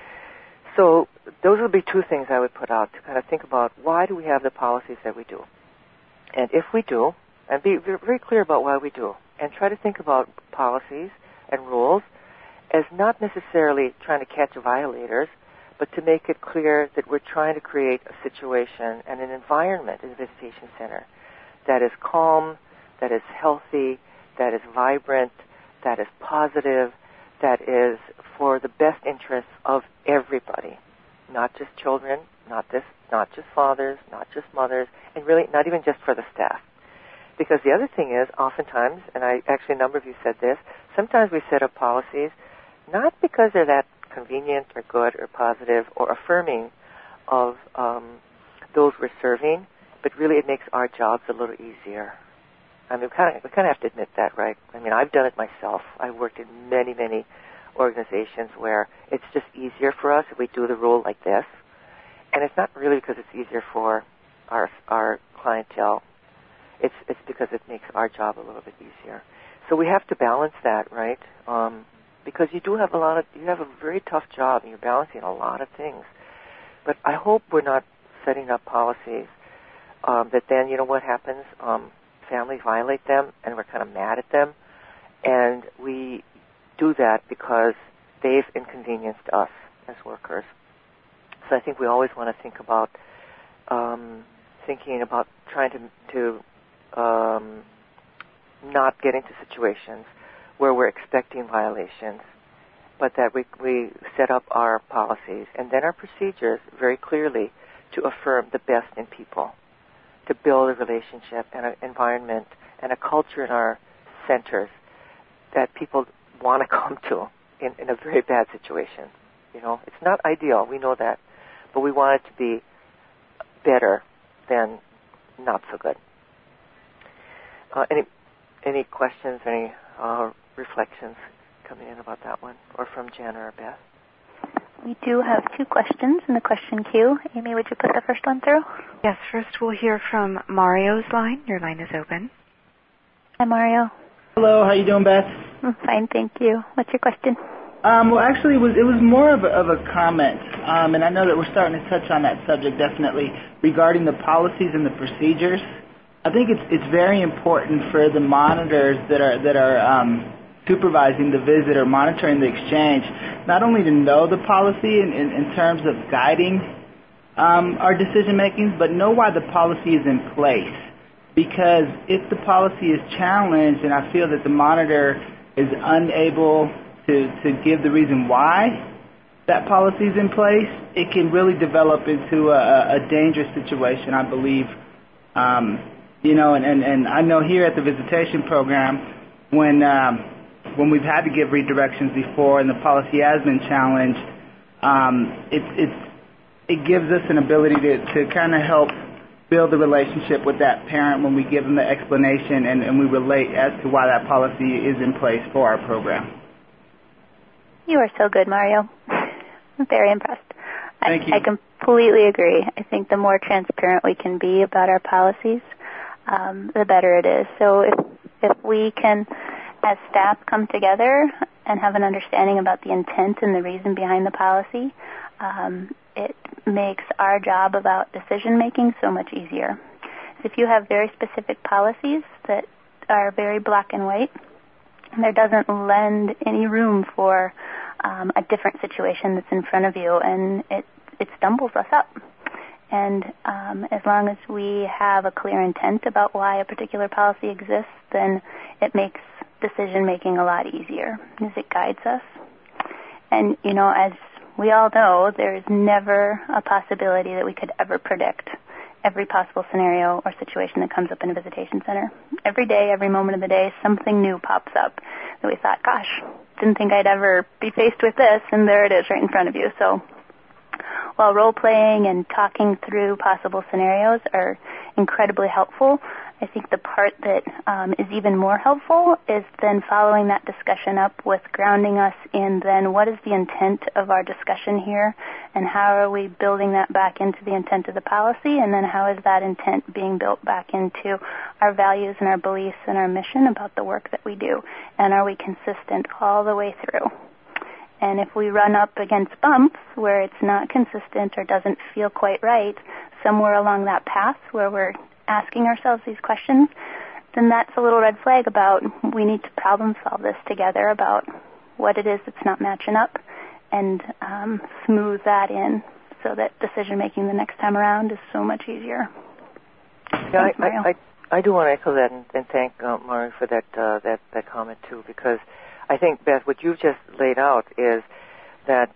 So those would be two things I would put out to kind of think about why do we have the policies that we do. And if we do, and be very clear about why we do, and try to think about policies and rules as not necessarily trying to catch violators, but to make it clear that we're trying to create a situation and an environment in the visitation center that is calm, that is healthy, that is vibrant, that is positive, that is for the best interests of everybody, not just children, not just fathers, not just mothers, and really not even just for the staff. Because the other thing is, oftentimes, and a number of you said this, sometimes we set up policies not because they're that convenient or good or positive or affirming of those we're serving, but really it makes our jobs a little easier. I mean, we kind of have to admit that, right? I mean, I've done it myself. I've worked in many, many organizations where it's just easier for us if we do the rule like this. And it's not really because it's easier for our clientele. It's because it makes our job a little bit easier. So we have to balance that, right? Because you have a very tough job and you're balancing a lot of things. But I hope we're not setting up policies that then, what happens? Families violate them and we're kind of mad at them. And we do that because they've inconvenienced us as workers. So I think we always want to think about trying to not get into situations where we're expecting violations, but that we set up our policies and then our procedures very clearly to affirm the best in people, to build a relationship and an environment and a culture in our centers that people want to come to in a very bad situation. It's not ideal, we know that, but we want it to be better than not so good. Any questions, any reflections coming in about that one, or from Jen or Beth? We do have two questions in the question queue. Amy, would you put the first one through? Yes, first we'll hear from Mario's line. Your line is open. Hi, Mario. Hello, how you doing, Beth? I'm fine, thank you. What's your question? Well, actually, it was more of a comment, and I know that we're starting to touch on that subject definitely regarding the policies and the procedures. I think it's very important for the monitors that are supervising the visit or monitoring the exchange, not only to know the policy in terms of guiding our decision makings, but know why the policy is in place. Because if the policy is challenged and I feel that the monitor is unable to give the reason why that policy is in place, it can really develop into a dangerous situation, I believe. And I know here at the visitation program, when we've had to give redirections before and the policy has been challenged, it gives us an ability to kind of help build a relationship with that parent when we give them the explanation and we relate as to why that policy is in place for our program. You are so good, Mario. I'm very impressed. Thank you. I completely agree. I think the more transparent we can be about our policies, the better it is. So if we can, as staff, come together and have an understanding about the intent and the reason behind the policy, it makes our job about decision-making so much easier. If you have very specific policies that are very black and white, there doesn't lend any room for a different situation that's in front of you, and it stumbles us up. And as long as we have a clear intent about why a particular policy exists, then it makes decision-making a lot easier as it guides us. And, as we all know, there's never a possibility that we could ever predict every possible scenario or situation that comes up in a visitation center. Every day, every moment of the day, something new pops up that we thought, gosh, didn't think I'd ever be faced with this, and there it is right in front of you. So while role-playing and talking through possible scenarios are incredibly helpful, I think the part that is even more helpful is then following that discussion up with grounding us in then what is the intent of our discussion here, and how are we building that back into the intent of the policy, and then how is that intent being built back into our values and our beliefs and our mission about the work that we do, and are we consistent all the way through? And if we run up against bumps where it's not consistent or doesn't feel quite right, somewhere along that path where we're asking ourselves these questions, then that's a little red flag about we need to problem solve this together about what it is that's not matching up and smooth that in so that decision making the next time around is so much easier. Yeah, I do want to echo that and thank Mario for that comment too, because I think, Beth, what you've just laid out is that,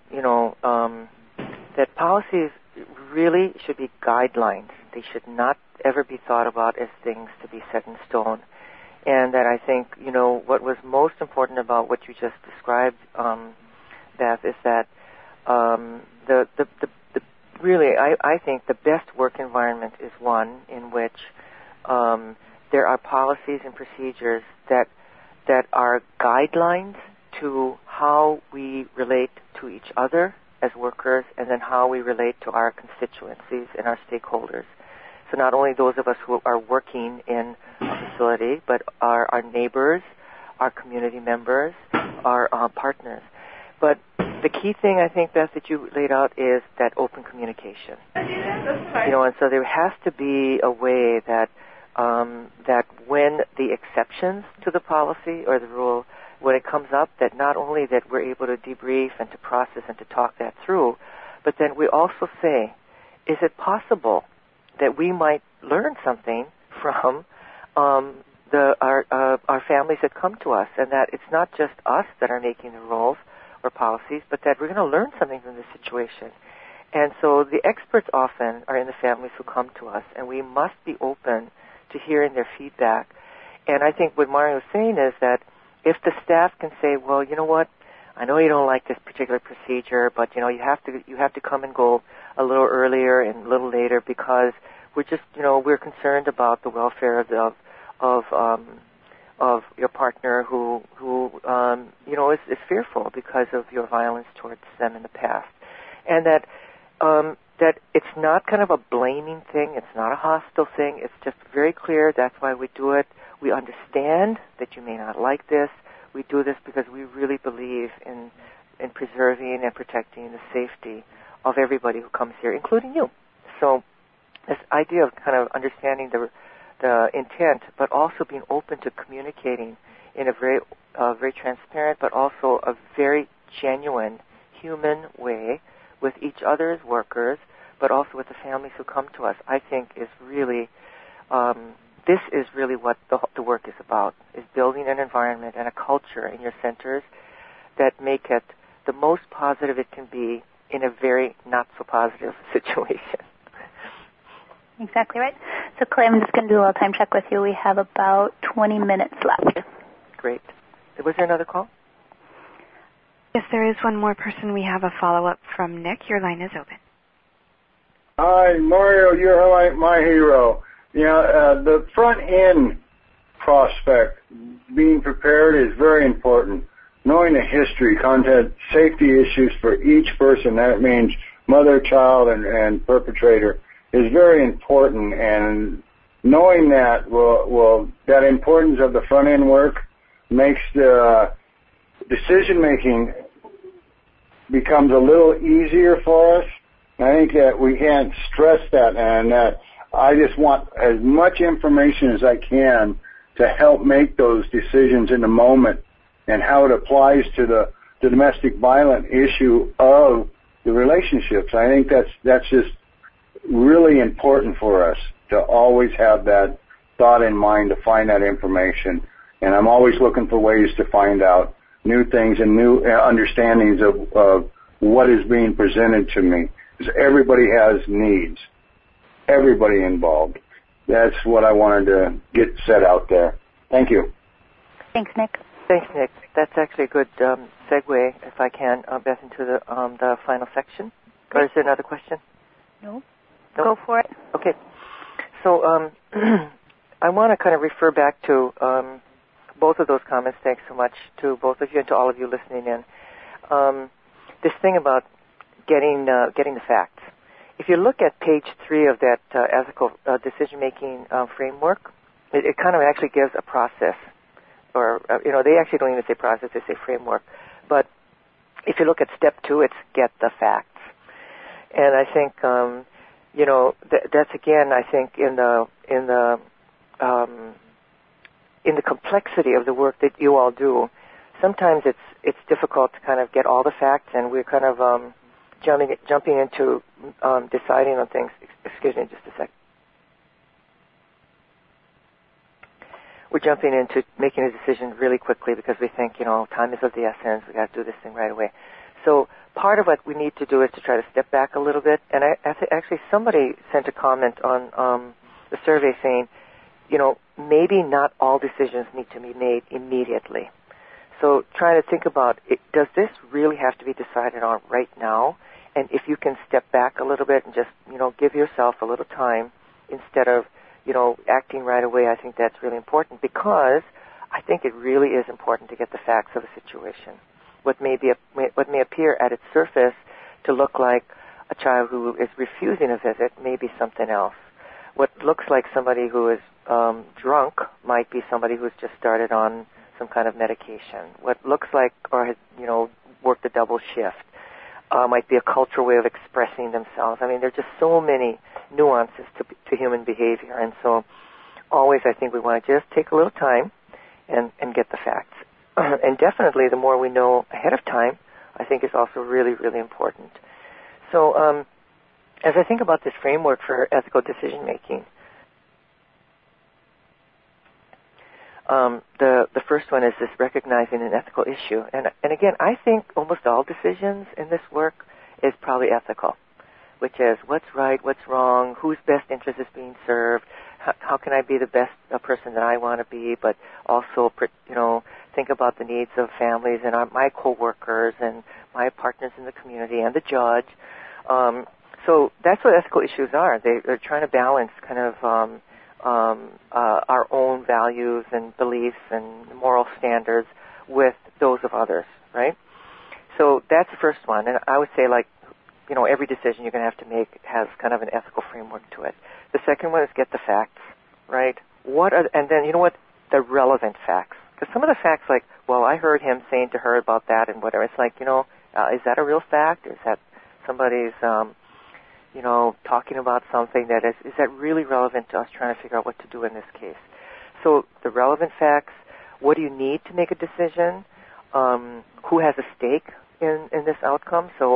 that policies really should be guidelines. They should not ever be thought about as things to be set in stone. And that I think, what was most important about what you just described, Beth, is that really, I think the best work environment is one in which there are policies and procedures that are guidelines to how we relate to each other as workers, and then how we relate to our constituencies and our stakeholders. So not only those of us who are working in a facility, but our neighbors, our community members, our partners. But the key thing, I think, Beth, that you laid out is that open communication. And so there has to be a way that that when the exceptions to the policy or the rule, when it comes up, that not only that we're able to debrief and to process and to talk that through, but then we also say, is it possible that we might learn something from our families that come to us, and that it's not just us that are making the rules or policies, but that we're going to learn something from this situation. And so the experts often are in the families who come to us, and we must be open to hearing their feedback. And I think what Mario is saying is that if the staff can say, well, you know what, I know you don't like this particular procedure, but you have to come and go a little earlier and a little later because we're just we're concerned about the welfare of your partner who is fearful because of your violence towards them in the past, and that it's not kind of a blaming thing, it's not a hostile thing, it's just very clear that's why we do it. We understand that you may not like this. We do this because we really believe in preserving and protecting the safety of everybody who comes here, including you. So this idea of kind of understanding the intent, but also being open to communicating in a very transparent, but also a very genuine human way with each other as workers, but also with the families who come to us, I think is really, this is really what the work is about, is building an environment and a culture in your centers that make it the most positive it can be in a very not so positive situation. Exactly right. So, Clay, I'm just going to do a little time check with you. We have about 20 minutes left. Great. Was there another call? Yes, there is one more person. We have a follow-up from Nick. Your line is open. Hi, Mario, you're my hero. The front end prospect, being prepared is very important. Knowing the history, content, safety issues for each person, that means mother, child, and perpetrator, is very important. And knowing that that importance of the front end work makes the decision making becomes a little easier for us. I think that we can't stress that, and that I just want as much information as I can to help make those decisions in the moment and how it applies to the domestic violence issue of the relationships. I think that's just really important for us to always have that thought in mind to find that information. And I'm always looking for ways to find out new things and new understandings of what is being presented to me. Because everybody has needs. Everybody involved. That's what I wanted to get set out there. Thank you. Thanks, Nick. Thanks, Nick. That's actually a good segue, if I can, Beth, into the final section. Or is there another question? No. Go for it. Okay. So I want to kind of refer back to both of those comments. Thanks so much to both of you and to all of you listening in. This thing about getting the facts. If you look at page 3 of that ethical decision-making framework, it kind of actually gives a process. Or, they actually don't even say process, they say framework. But if you look at step 2, it's get the facts. And I think, that's again, I think in the complexity of the work that you all do, sometimes it's difficult to kind of get all the facts, and we're kind of jumping into deciding on things. Excuse me, just a sec. We're jumping into making a decision really quickly because we think, time is of the essence. We got to do this thing right away. So part of what we need to do is to try to step back a little bit. And actually, somebody sent a comment on the survey saying, maybe not all decisions need to be made immediately. So trying to think about, does this really have to be decided on right now? And if you can step back a little bit and just, give yourself a little time instead of, acting right away, I think that's really important because I think it really is important to get the facts of a situation. What may appear at its surface to look like a child who is refusing a visit may be something else. What looks like somebody who is drunk might be somebody who's just started on some kind of medication. What looks like or has, worked a double shift might be a cultural way of expressing themselves. I mean, there's just so many nuances to human behavior. And so always I think we want to just take a little time and get the facts. And definitely the more we know ahead of time, I think is also really, really important. So as I think about this framework for ethical decision-making, the first one is this recognizing an ethical issue. And again, I think almost all decisions in this work is probably ethical, which is what's right, what's wrong, whose best interest is being served, how can I be the best person that I want to be, but also, think about the needs of families and my coworkers and my partners in the community and the judge. So that's what ethical issues are. They're trying to balance kind of our own values and beliefs and moral standards with those of others, right? So that's the first one. And I would say, every decision you're going to have to make has kind of an ethical framework to it. The second one is get the facts, right? And then, the relevant facts. Because some of the facts, I heard him saying to her about that and whatever. It's is that a real fact? Is that somebody's talking about something that is that really relevant to us trying to figure out what to do in this case? So the relevant facts, what do you need to make a decision? Who has a stake in this outcome? So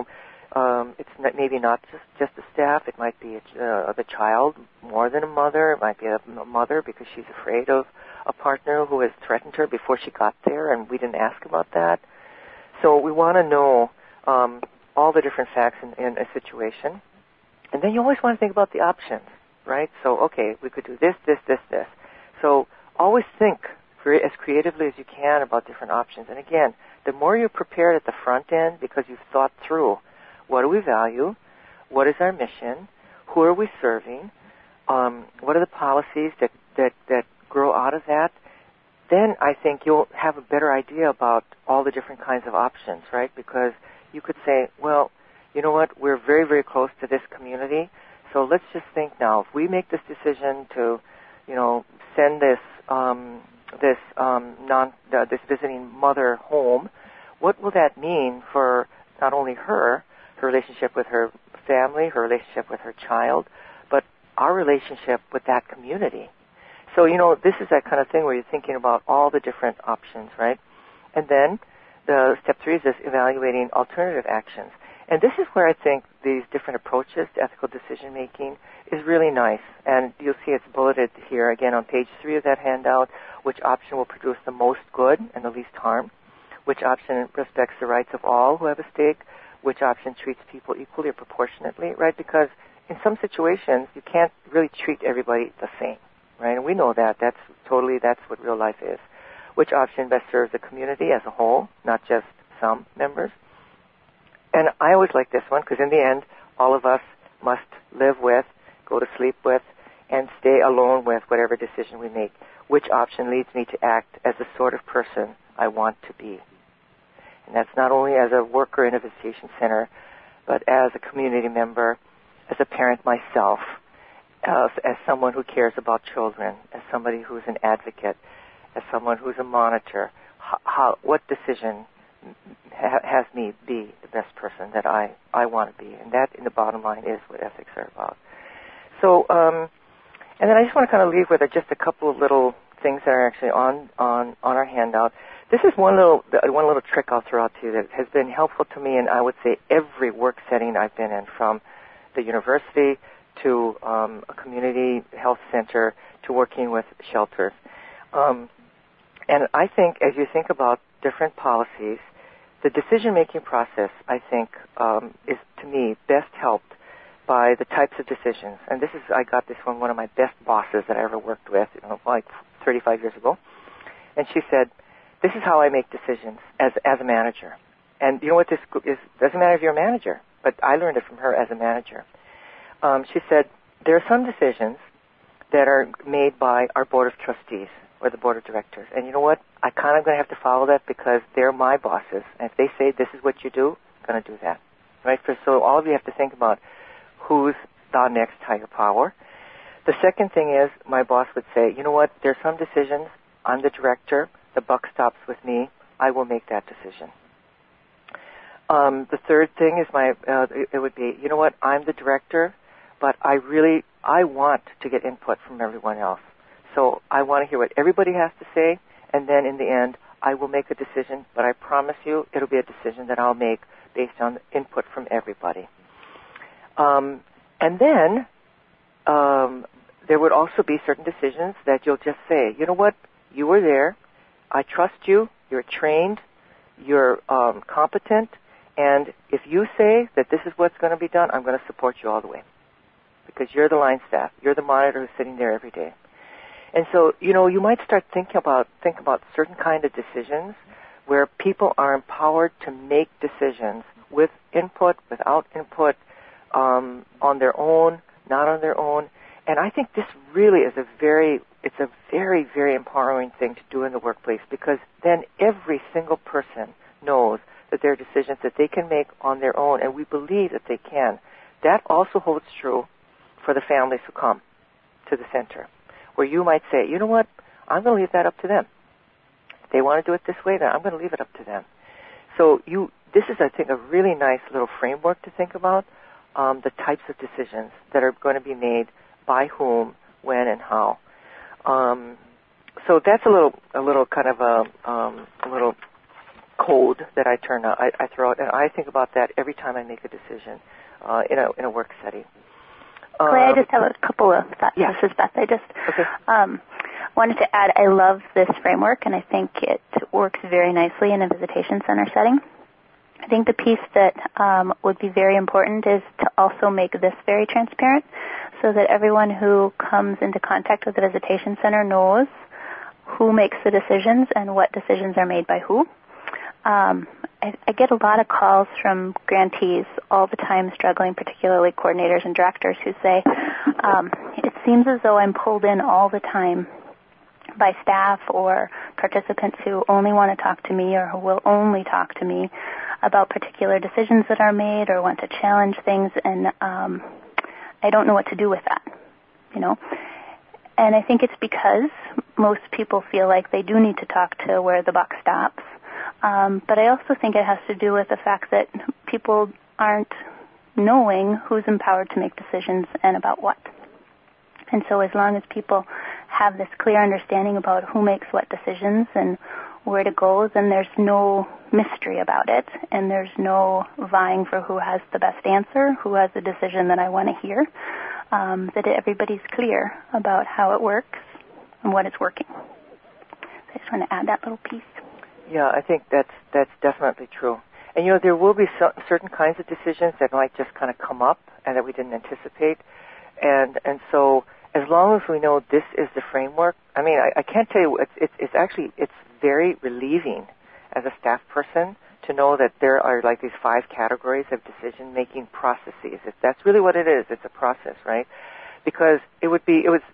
It's maybe not just the staff. It might be the child more than a mother. It might be a mother because she's afraid of a partner who has threatened her before she got there, and we didn't ask about that. So we want to know all the different facts in a situation. And then you always want to think about the options, right? So, okay, we could do this, this, this, this. So always think as creatively as you can about different options. And again, the more you're prepared at the front end because you've thought through what do we value, what is our mission, who are we serving, what are the policies that grow out of that, then I think you'll have a better idea about all the different kinds of options, right? Because you could say, well, you know what, we're very, very close to this community, so let's just think now, if we make this decision to, send this visiting mother home, what will that mean for not only her relationship with her family, her relationship with her child, but our relationship with that community? So, this is that kind of thing where you're thinking about all the different options, right? And then the step 3 is this evaluating alternative actions. And this is where I think these different approaches to ethical decision-making is really nice. And you'll see it's bulleted here again on page 3 of that handout, which option will produce the most good and the least harm, which option respects the rights of all who have a stake, which option treats people equally or proportionately, right? Because in some situations, you can't really treat everybody the same, right? And we know that. That's what real life is. Which option best serves the community as a whole, not just some members? And I always like this one because in the end, all of us must live with, go to sleep with, and stay alone with whatever decision we make. Which option leads me to act as the sort of person I want to be? And that's not only as a worker in a visitation center, but as a community member, as a parent myself, as someone who cares about children, as somebody who's an advocate, as someone who's a monitor. What decision has me be the best person that I want to be? And that, in the bottom line, is what ethics are about. So, and then I just want to kind of leave with just a couple of little things that are actually on our handout. This is one little trick I'll throw out to you that has been helpful to me in, I would say, every work setting I've been in, from the university to a community health center to working with shelters. And I think as you think about different policies, the decision-making process, I think, is, to me, best helped by the types of decisions. And I got this from one of my best bosses that I ever worked with, like 35 years ago. And she said, this is how I make decisions as a manager. And you know what this is? Doesn't matter if you're a manager, but I learned it from her as a manager. She said, there are some decisions that are made by our board of trustees or the board of directors. And you know what? I kind of going to have to follow that because they're my bosses. And if they say this is what you do, I'm going to do that. Right? So all of you have to think about who's the next higher power. The second thing is my boss would say, you know what? There's some decisions. I'm the director. The buck stops with me. I will make that decision. The third thing is it would be, you know what? I'm the director, but I want to get input from everyone else. So I want to hear what everybody has to say, and then in the end, I will make a decision, but I promise you it'll be a decision that I'll make based on input from everybody. And then there would also be certain decisions that you'll just say, you know what, you were there, I trust you, you're trained, you're competent, and if you say that this is what's going to be done, I'm going to support you all the way. Because you're the line staff, you're the monitor who's sitting there every day. And so, you might start think about certain kind of decisions where people are empowered to make decisions with input, without input, on their own, not on their own. And I think this really is a very, very empowering thing to do in the workplace, because then every single person knows that there are decisions that they can make on their own, and we believe that they can. That also holds true for the families who come to the center, where you might say, you know what, I'm going to leave that up to them. If they want to do it this way, then I'm going to leave it up to them. So this is, I think, a really nice little framework to think about, the types of decisions that are going to be made by whom, when, and how. So that's a little kind of a little code that I throw out, and I think about that every time I make a decision in a work setting. Clay, I just have a couple of thoughts. Yeah. This is Beth. I just wanted to add, I love this framework, and I think it works very nicely in a visitation center setting. I think the piece that would be very important is to also make this very transparent so that everyone who comes into contact with the visitation center knows who makes the decisions and what decisions are made by who. I get a lot of calls from grantees all the time struggling, particularly coordinators and directors, who say, it seems as though I'm pulled in all the time by staff or participants who only want to talk to me or who will only talk to me about particular decisions that are made or want to challenge things, and I don't know what to do with that, you know. And I think it's because most people feel like they do need to talk to where the buck stops. But I also think it has to do with the fact that people aren't knowing who's empowered to make decisions and about what. And so as long as people have this clear understanding about who makes what decisions and where to go, then there's no mystery about it, and there's no vying for who has the best answer, who has the decision that I want to hear, that everybody's clear about how it works and what is working. So I just want to add that little piece. Yeah, I think that's definitely true. And, you know, there will be certain kinds of decisions that might just kind of come up and that we didn't anticipate. And so as long as we know this is the framework, I mean, I can't tell you, it's very relieving as a staff person to know that there are like these 5 categories of decision-making processes. That's really what it is. It's a process, right? Because it would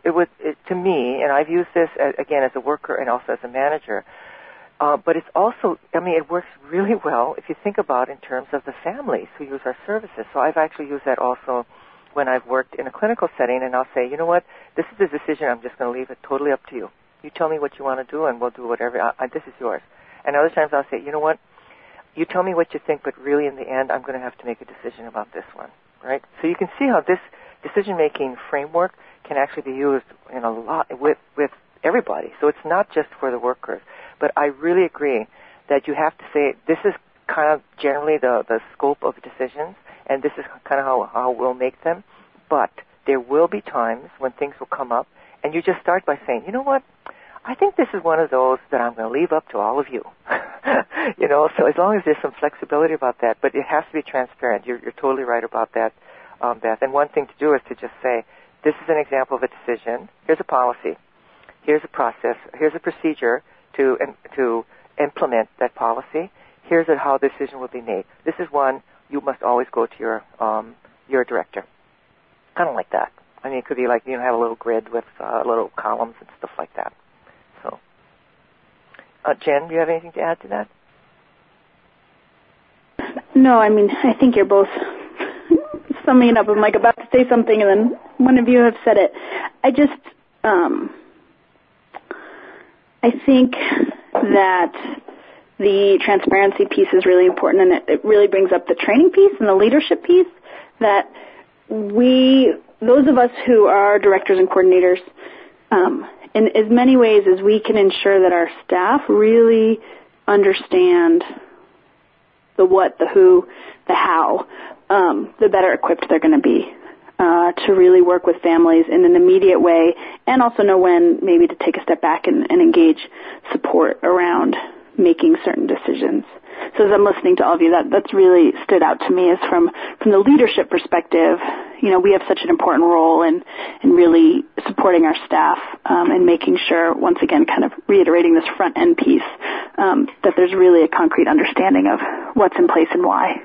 to me, and I've used this again as a worker and also as a manager, but it's also, I mean, it works really well if you think about in terms of the families who use our services. So I've actually used that also when I've worked in a clinical setting, and I'll say, you know what, this is a decision, I'm just going to leave it totally up to you. You tell me what you want to do, and we'll do whatever. This is yours. And other times I'll say, you know what, you tell me what you think, but really in the end, I'm going to have to make a decision about this one, right? So you can see how this decision-making framework can actually be used in a lot with everybody. So it's not just for the workers. But I really agree that you have to say this is kind of generally the scope of decisions, and this is kind of how we'll make them. But there will be times when things will come up, and you just start by saying, you know what, I think this is one of those that I'm going to leave up to all of you. You know, so as long as there's some flexibility about that, but it has to be transparent. You're totally right about that, Beth. And one thing to do is to just say, this is an example of a decision. Here's a policy. Here's a process. Here's a procedure to implement that policy. Here's how the decision will be made. This is one you must always go to your director. Kind of like that. I mean, it could be like, you know, have a little grid with little columns and stuff like that. So, Jen, do you have anything to add to that? No, I mean, I think you're both summing it up. I'm like about to say something, and then one of you have said it. I just, I think that the transparency piece is really important, and it really brings up the training piece and the leadership piece, that those of us who are directors and coordinators, in as many ways as we can ensure that our staff really understand the what, the who, the how, the better equipped they're going to be to really work with families in an immediate way, and also know when maybe to take a step back and engage support around making certain decisions. So as I'm listening to all of you, that's really stood out to me, is from the leadership perspective, you know, we have such an important role in really supporting our staff and making sure, once again, kind of reiterating this front end piece, that there's really a concrete understanding of what's in place and why.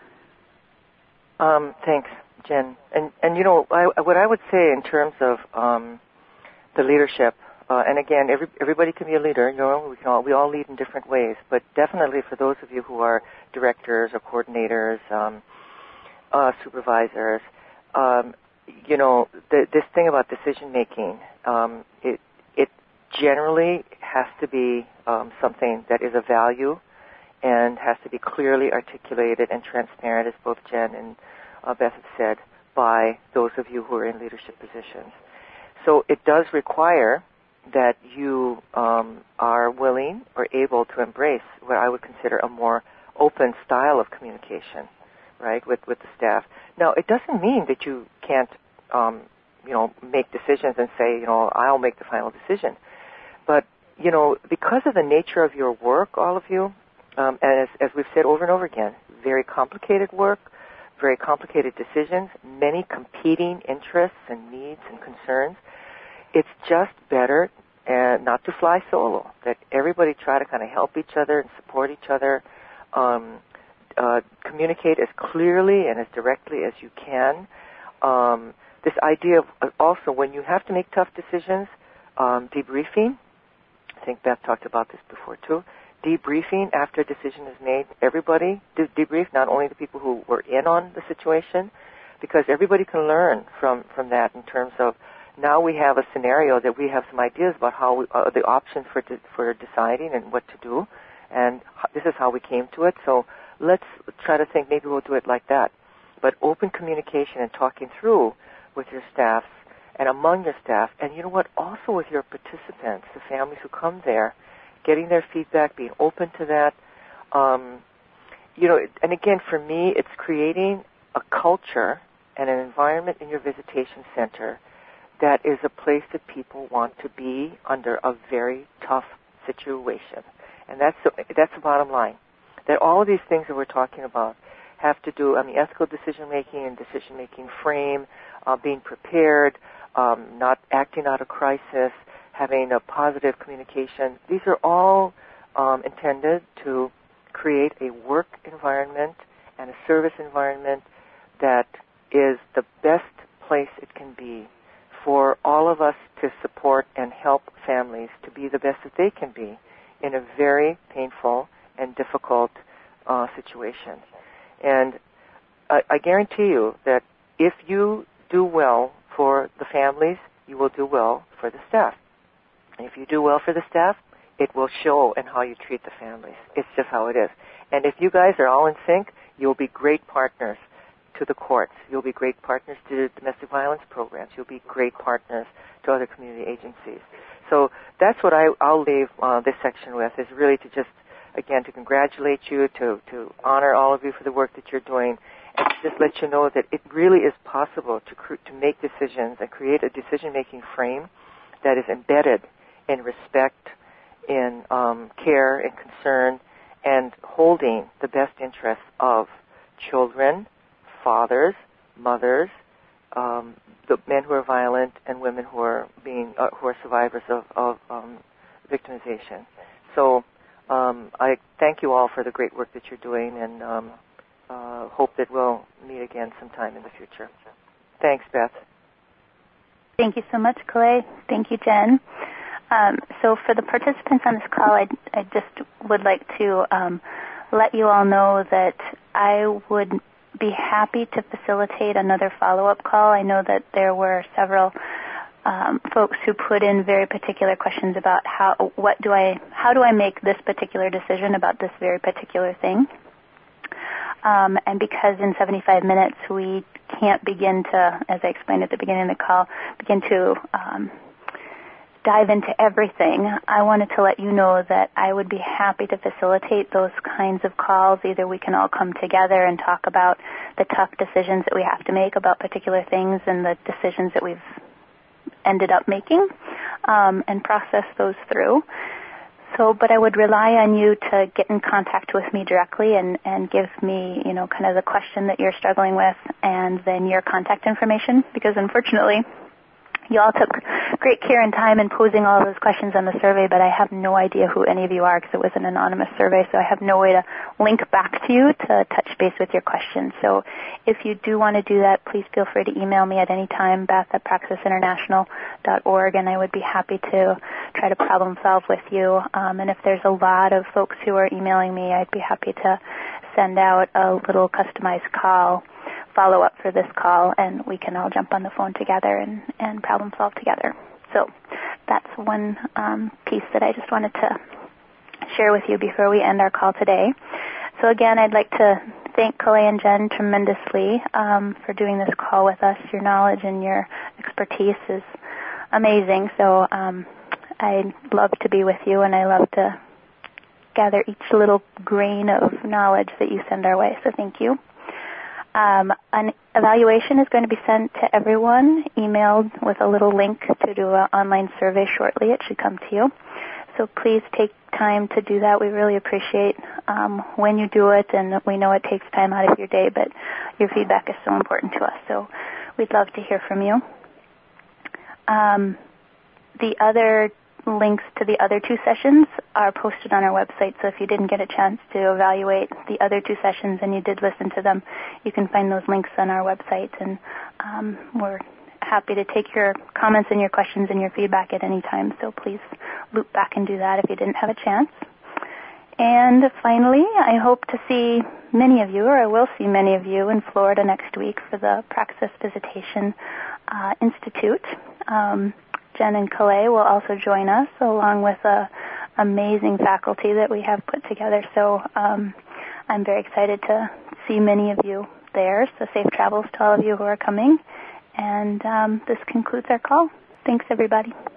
Thanks, Jen. And you know, what I would say in terms of the leadership, and again, everybody can be a leader. You know, we all lead in different ways. But definitely for those of you who are directors or coordinators, supervisors, you know, this thing about decision making, it generally has to be something that is of value and has to be clearly articulated and transparent, as both Jen and Beth have said, by those of you who are in leadership positions. So it does require that you are willing or able to embrace what I would consider a more open style of communication, right, with the staff. Now, it doesn't mean that you can't, make decisions and say, I'll make the final decision. But, because of the nature of your work, all of you, and as we've said over and over again, very complicated work, very complicated decisions, many competing interests and needs and concerns, it's just better not to fly solo, that everybody try to kind of help each other and support each other, communicate as clearly and as directly as you can. This idea of also when you have to make tough decisions, debriefing, I think Beth talked about this before too, debriefing after a decision is made, everybody debrief, not only the people who were in on the situation, because everybody can learn from that in terms of now we have a scenario that we have some ideas about how the options for deciding and what to do, and this is how we came to it. So let's try to think maybe we'll do it like that. But open communication and talking through with your staff and among your staff, and you know what, also with your participants, the families who come there, getting their feedback, being open to that. And again, for me, it's creating a culture and an environment in your visitation center that is a place that people want to be under a very tough situation. And that's the bottom line. That all of these things that we're talking about have to do, ethical decision-making and decision-making frame, being prepared, not acting out of crisis, having a positive communication. These are all intended to create a work environment and a service environment that is the best place it can be for all of us to support and help families to be the best that they can be in a very painful and difficult situation. And I guarantee you that if you do well for the families, you will do well for the staff. And if you do well for the staff, it will show in how you treat the families. It's just how it is. And if you guys are all in sync, you'll be great partners to the courts. You'll be great partners to domestic violence programs. You'll be great partners to other community agencies. So that's what I'll leave this section with, is really to just, again, to congratulate you, to honor all of you for the work that you're doing, and to just let you know that it really is possible to make decisions and create a decision-making frame that is embedded in respect, in care and concern, and holding the best interests of children, fathers, mothers, the men who are violent, and women who are survivors of victimization. So I thank you all for the great work that you're doing, and hope that we'll meet again sometime in the future. Thanks, Beth. Thank you so much, Clay. Thank you, Jen. So for the participants on this call, I just would like to let you all know that I would be happy to facilitate another follow-up call. I know that there were several folks who put in very particular questions about how do I make this particular decision about this very particular thing. And because in 75 minutes we can't begin to, as I explained at the beginning of the call, begin to dive into everything, I wanted to let you know that I would be happy to facilitate those kinds of calls. Either we can all come together and talk about the tough decisions that we have to make about particular things and the decisions that we've ended up making, and process those through. So, but I would rely on you to get in contact with me directly and give me, kind of the question that you're struggling with and then your contact information, because unfortunately you all took great care and time in posing all of those questions on the survey, but I have no idea who any of you are because it was an anonymous survey, so I have no way to link back to you to touch base with your questions. So if you do want to do that, please feel free to email me at any time, beth@praxisinternational.org, and I would be happy to try to problem solve with you. And if there's a lot of folks who are emailing me, I'd be happy to send out a little customized call follow-up for this call, and we can all jump on the phone together and problem solve together. So that's one piece that I just wanted to share with you before we end our call today. So again, I'd like to thank Clay and Jen tremendously for doing this call with us. Your knowledge and your expertise is amazing. So I love to be with you, and I love to gather each little grain of knowledge that you send our way, so thank you. An evaluation is going to be sent to everyone, emailed with a little link to do an online survey shortly. It should come to you. So please take time to do that. We really appreciate when you do it, and we know it takes time out of your day, but your feedback is so important to us. So we'd love to hear from you. The other links to the other 2 sessions are posted on our website, so if you didn't get a chance to evaluate the other 2 sessions and you did listen to them, you can find those links on our website, and we're happy to take your comments and your questions and your feedback at any time, so please loop back and do that if you didn't have a chance. And finally, I hope to see many of you, or I will see many of you in Florida next week for the Praxis Visitation Institute. Jen and Calais will also join us, along with amazing faculty that we have put together. So I'm very excited to see many of you there. So safe travels to all of you who are coming. And this concludes our call. Thanks, everybody.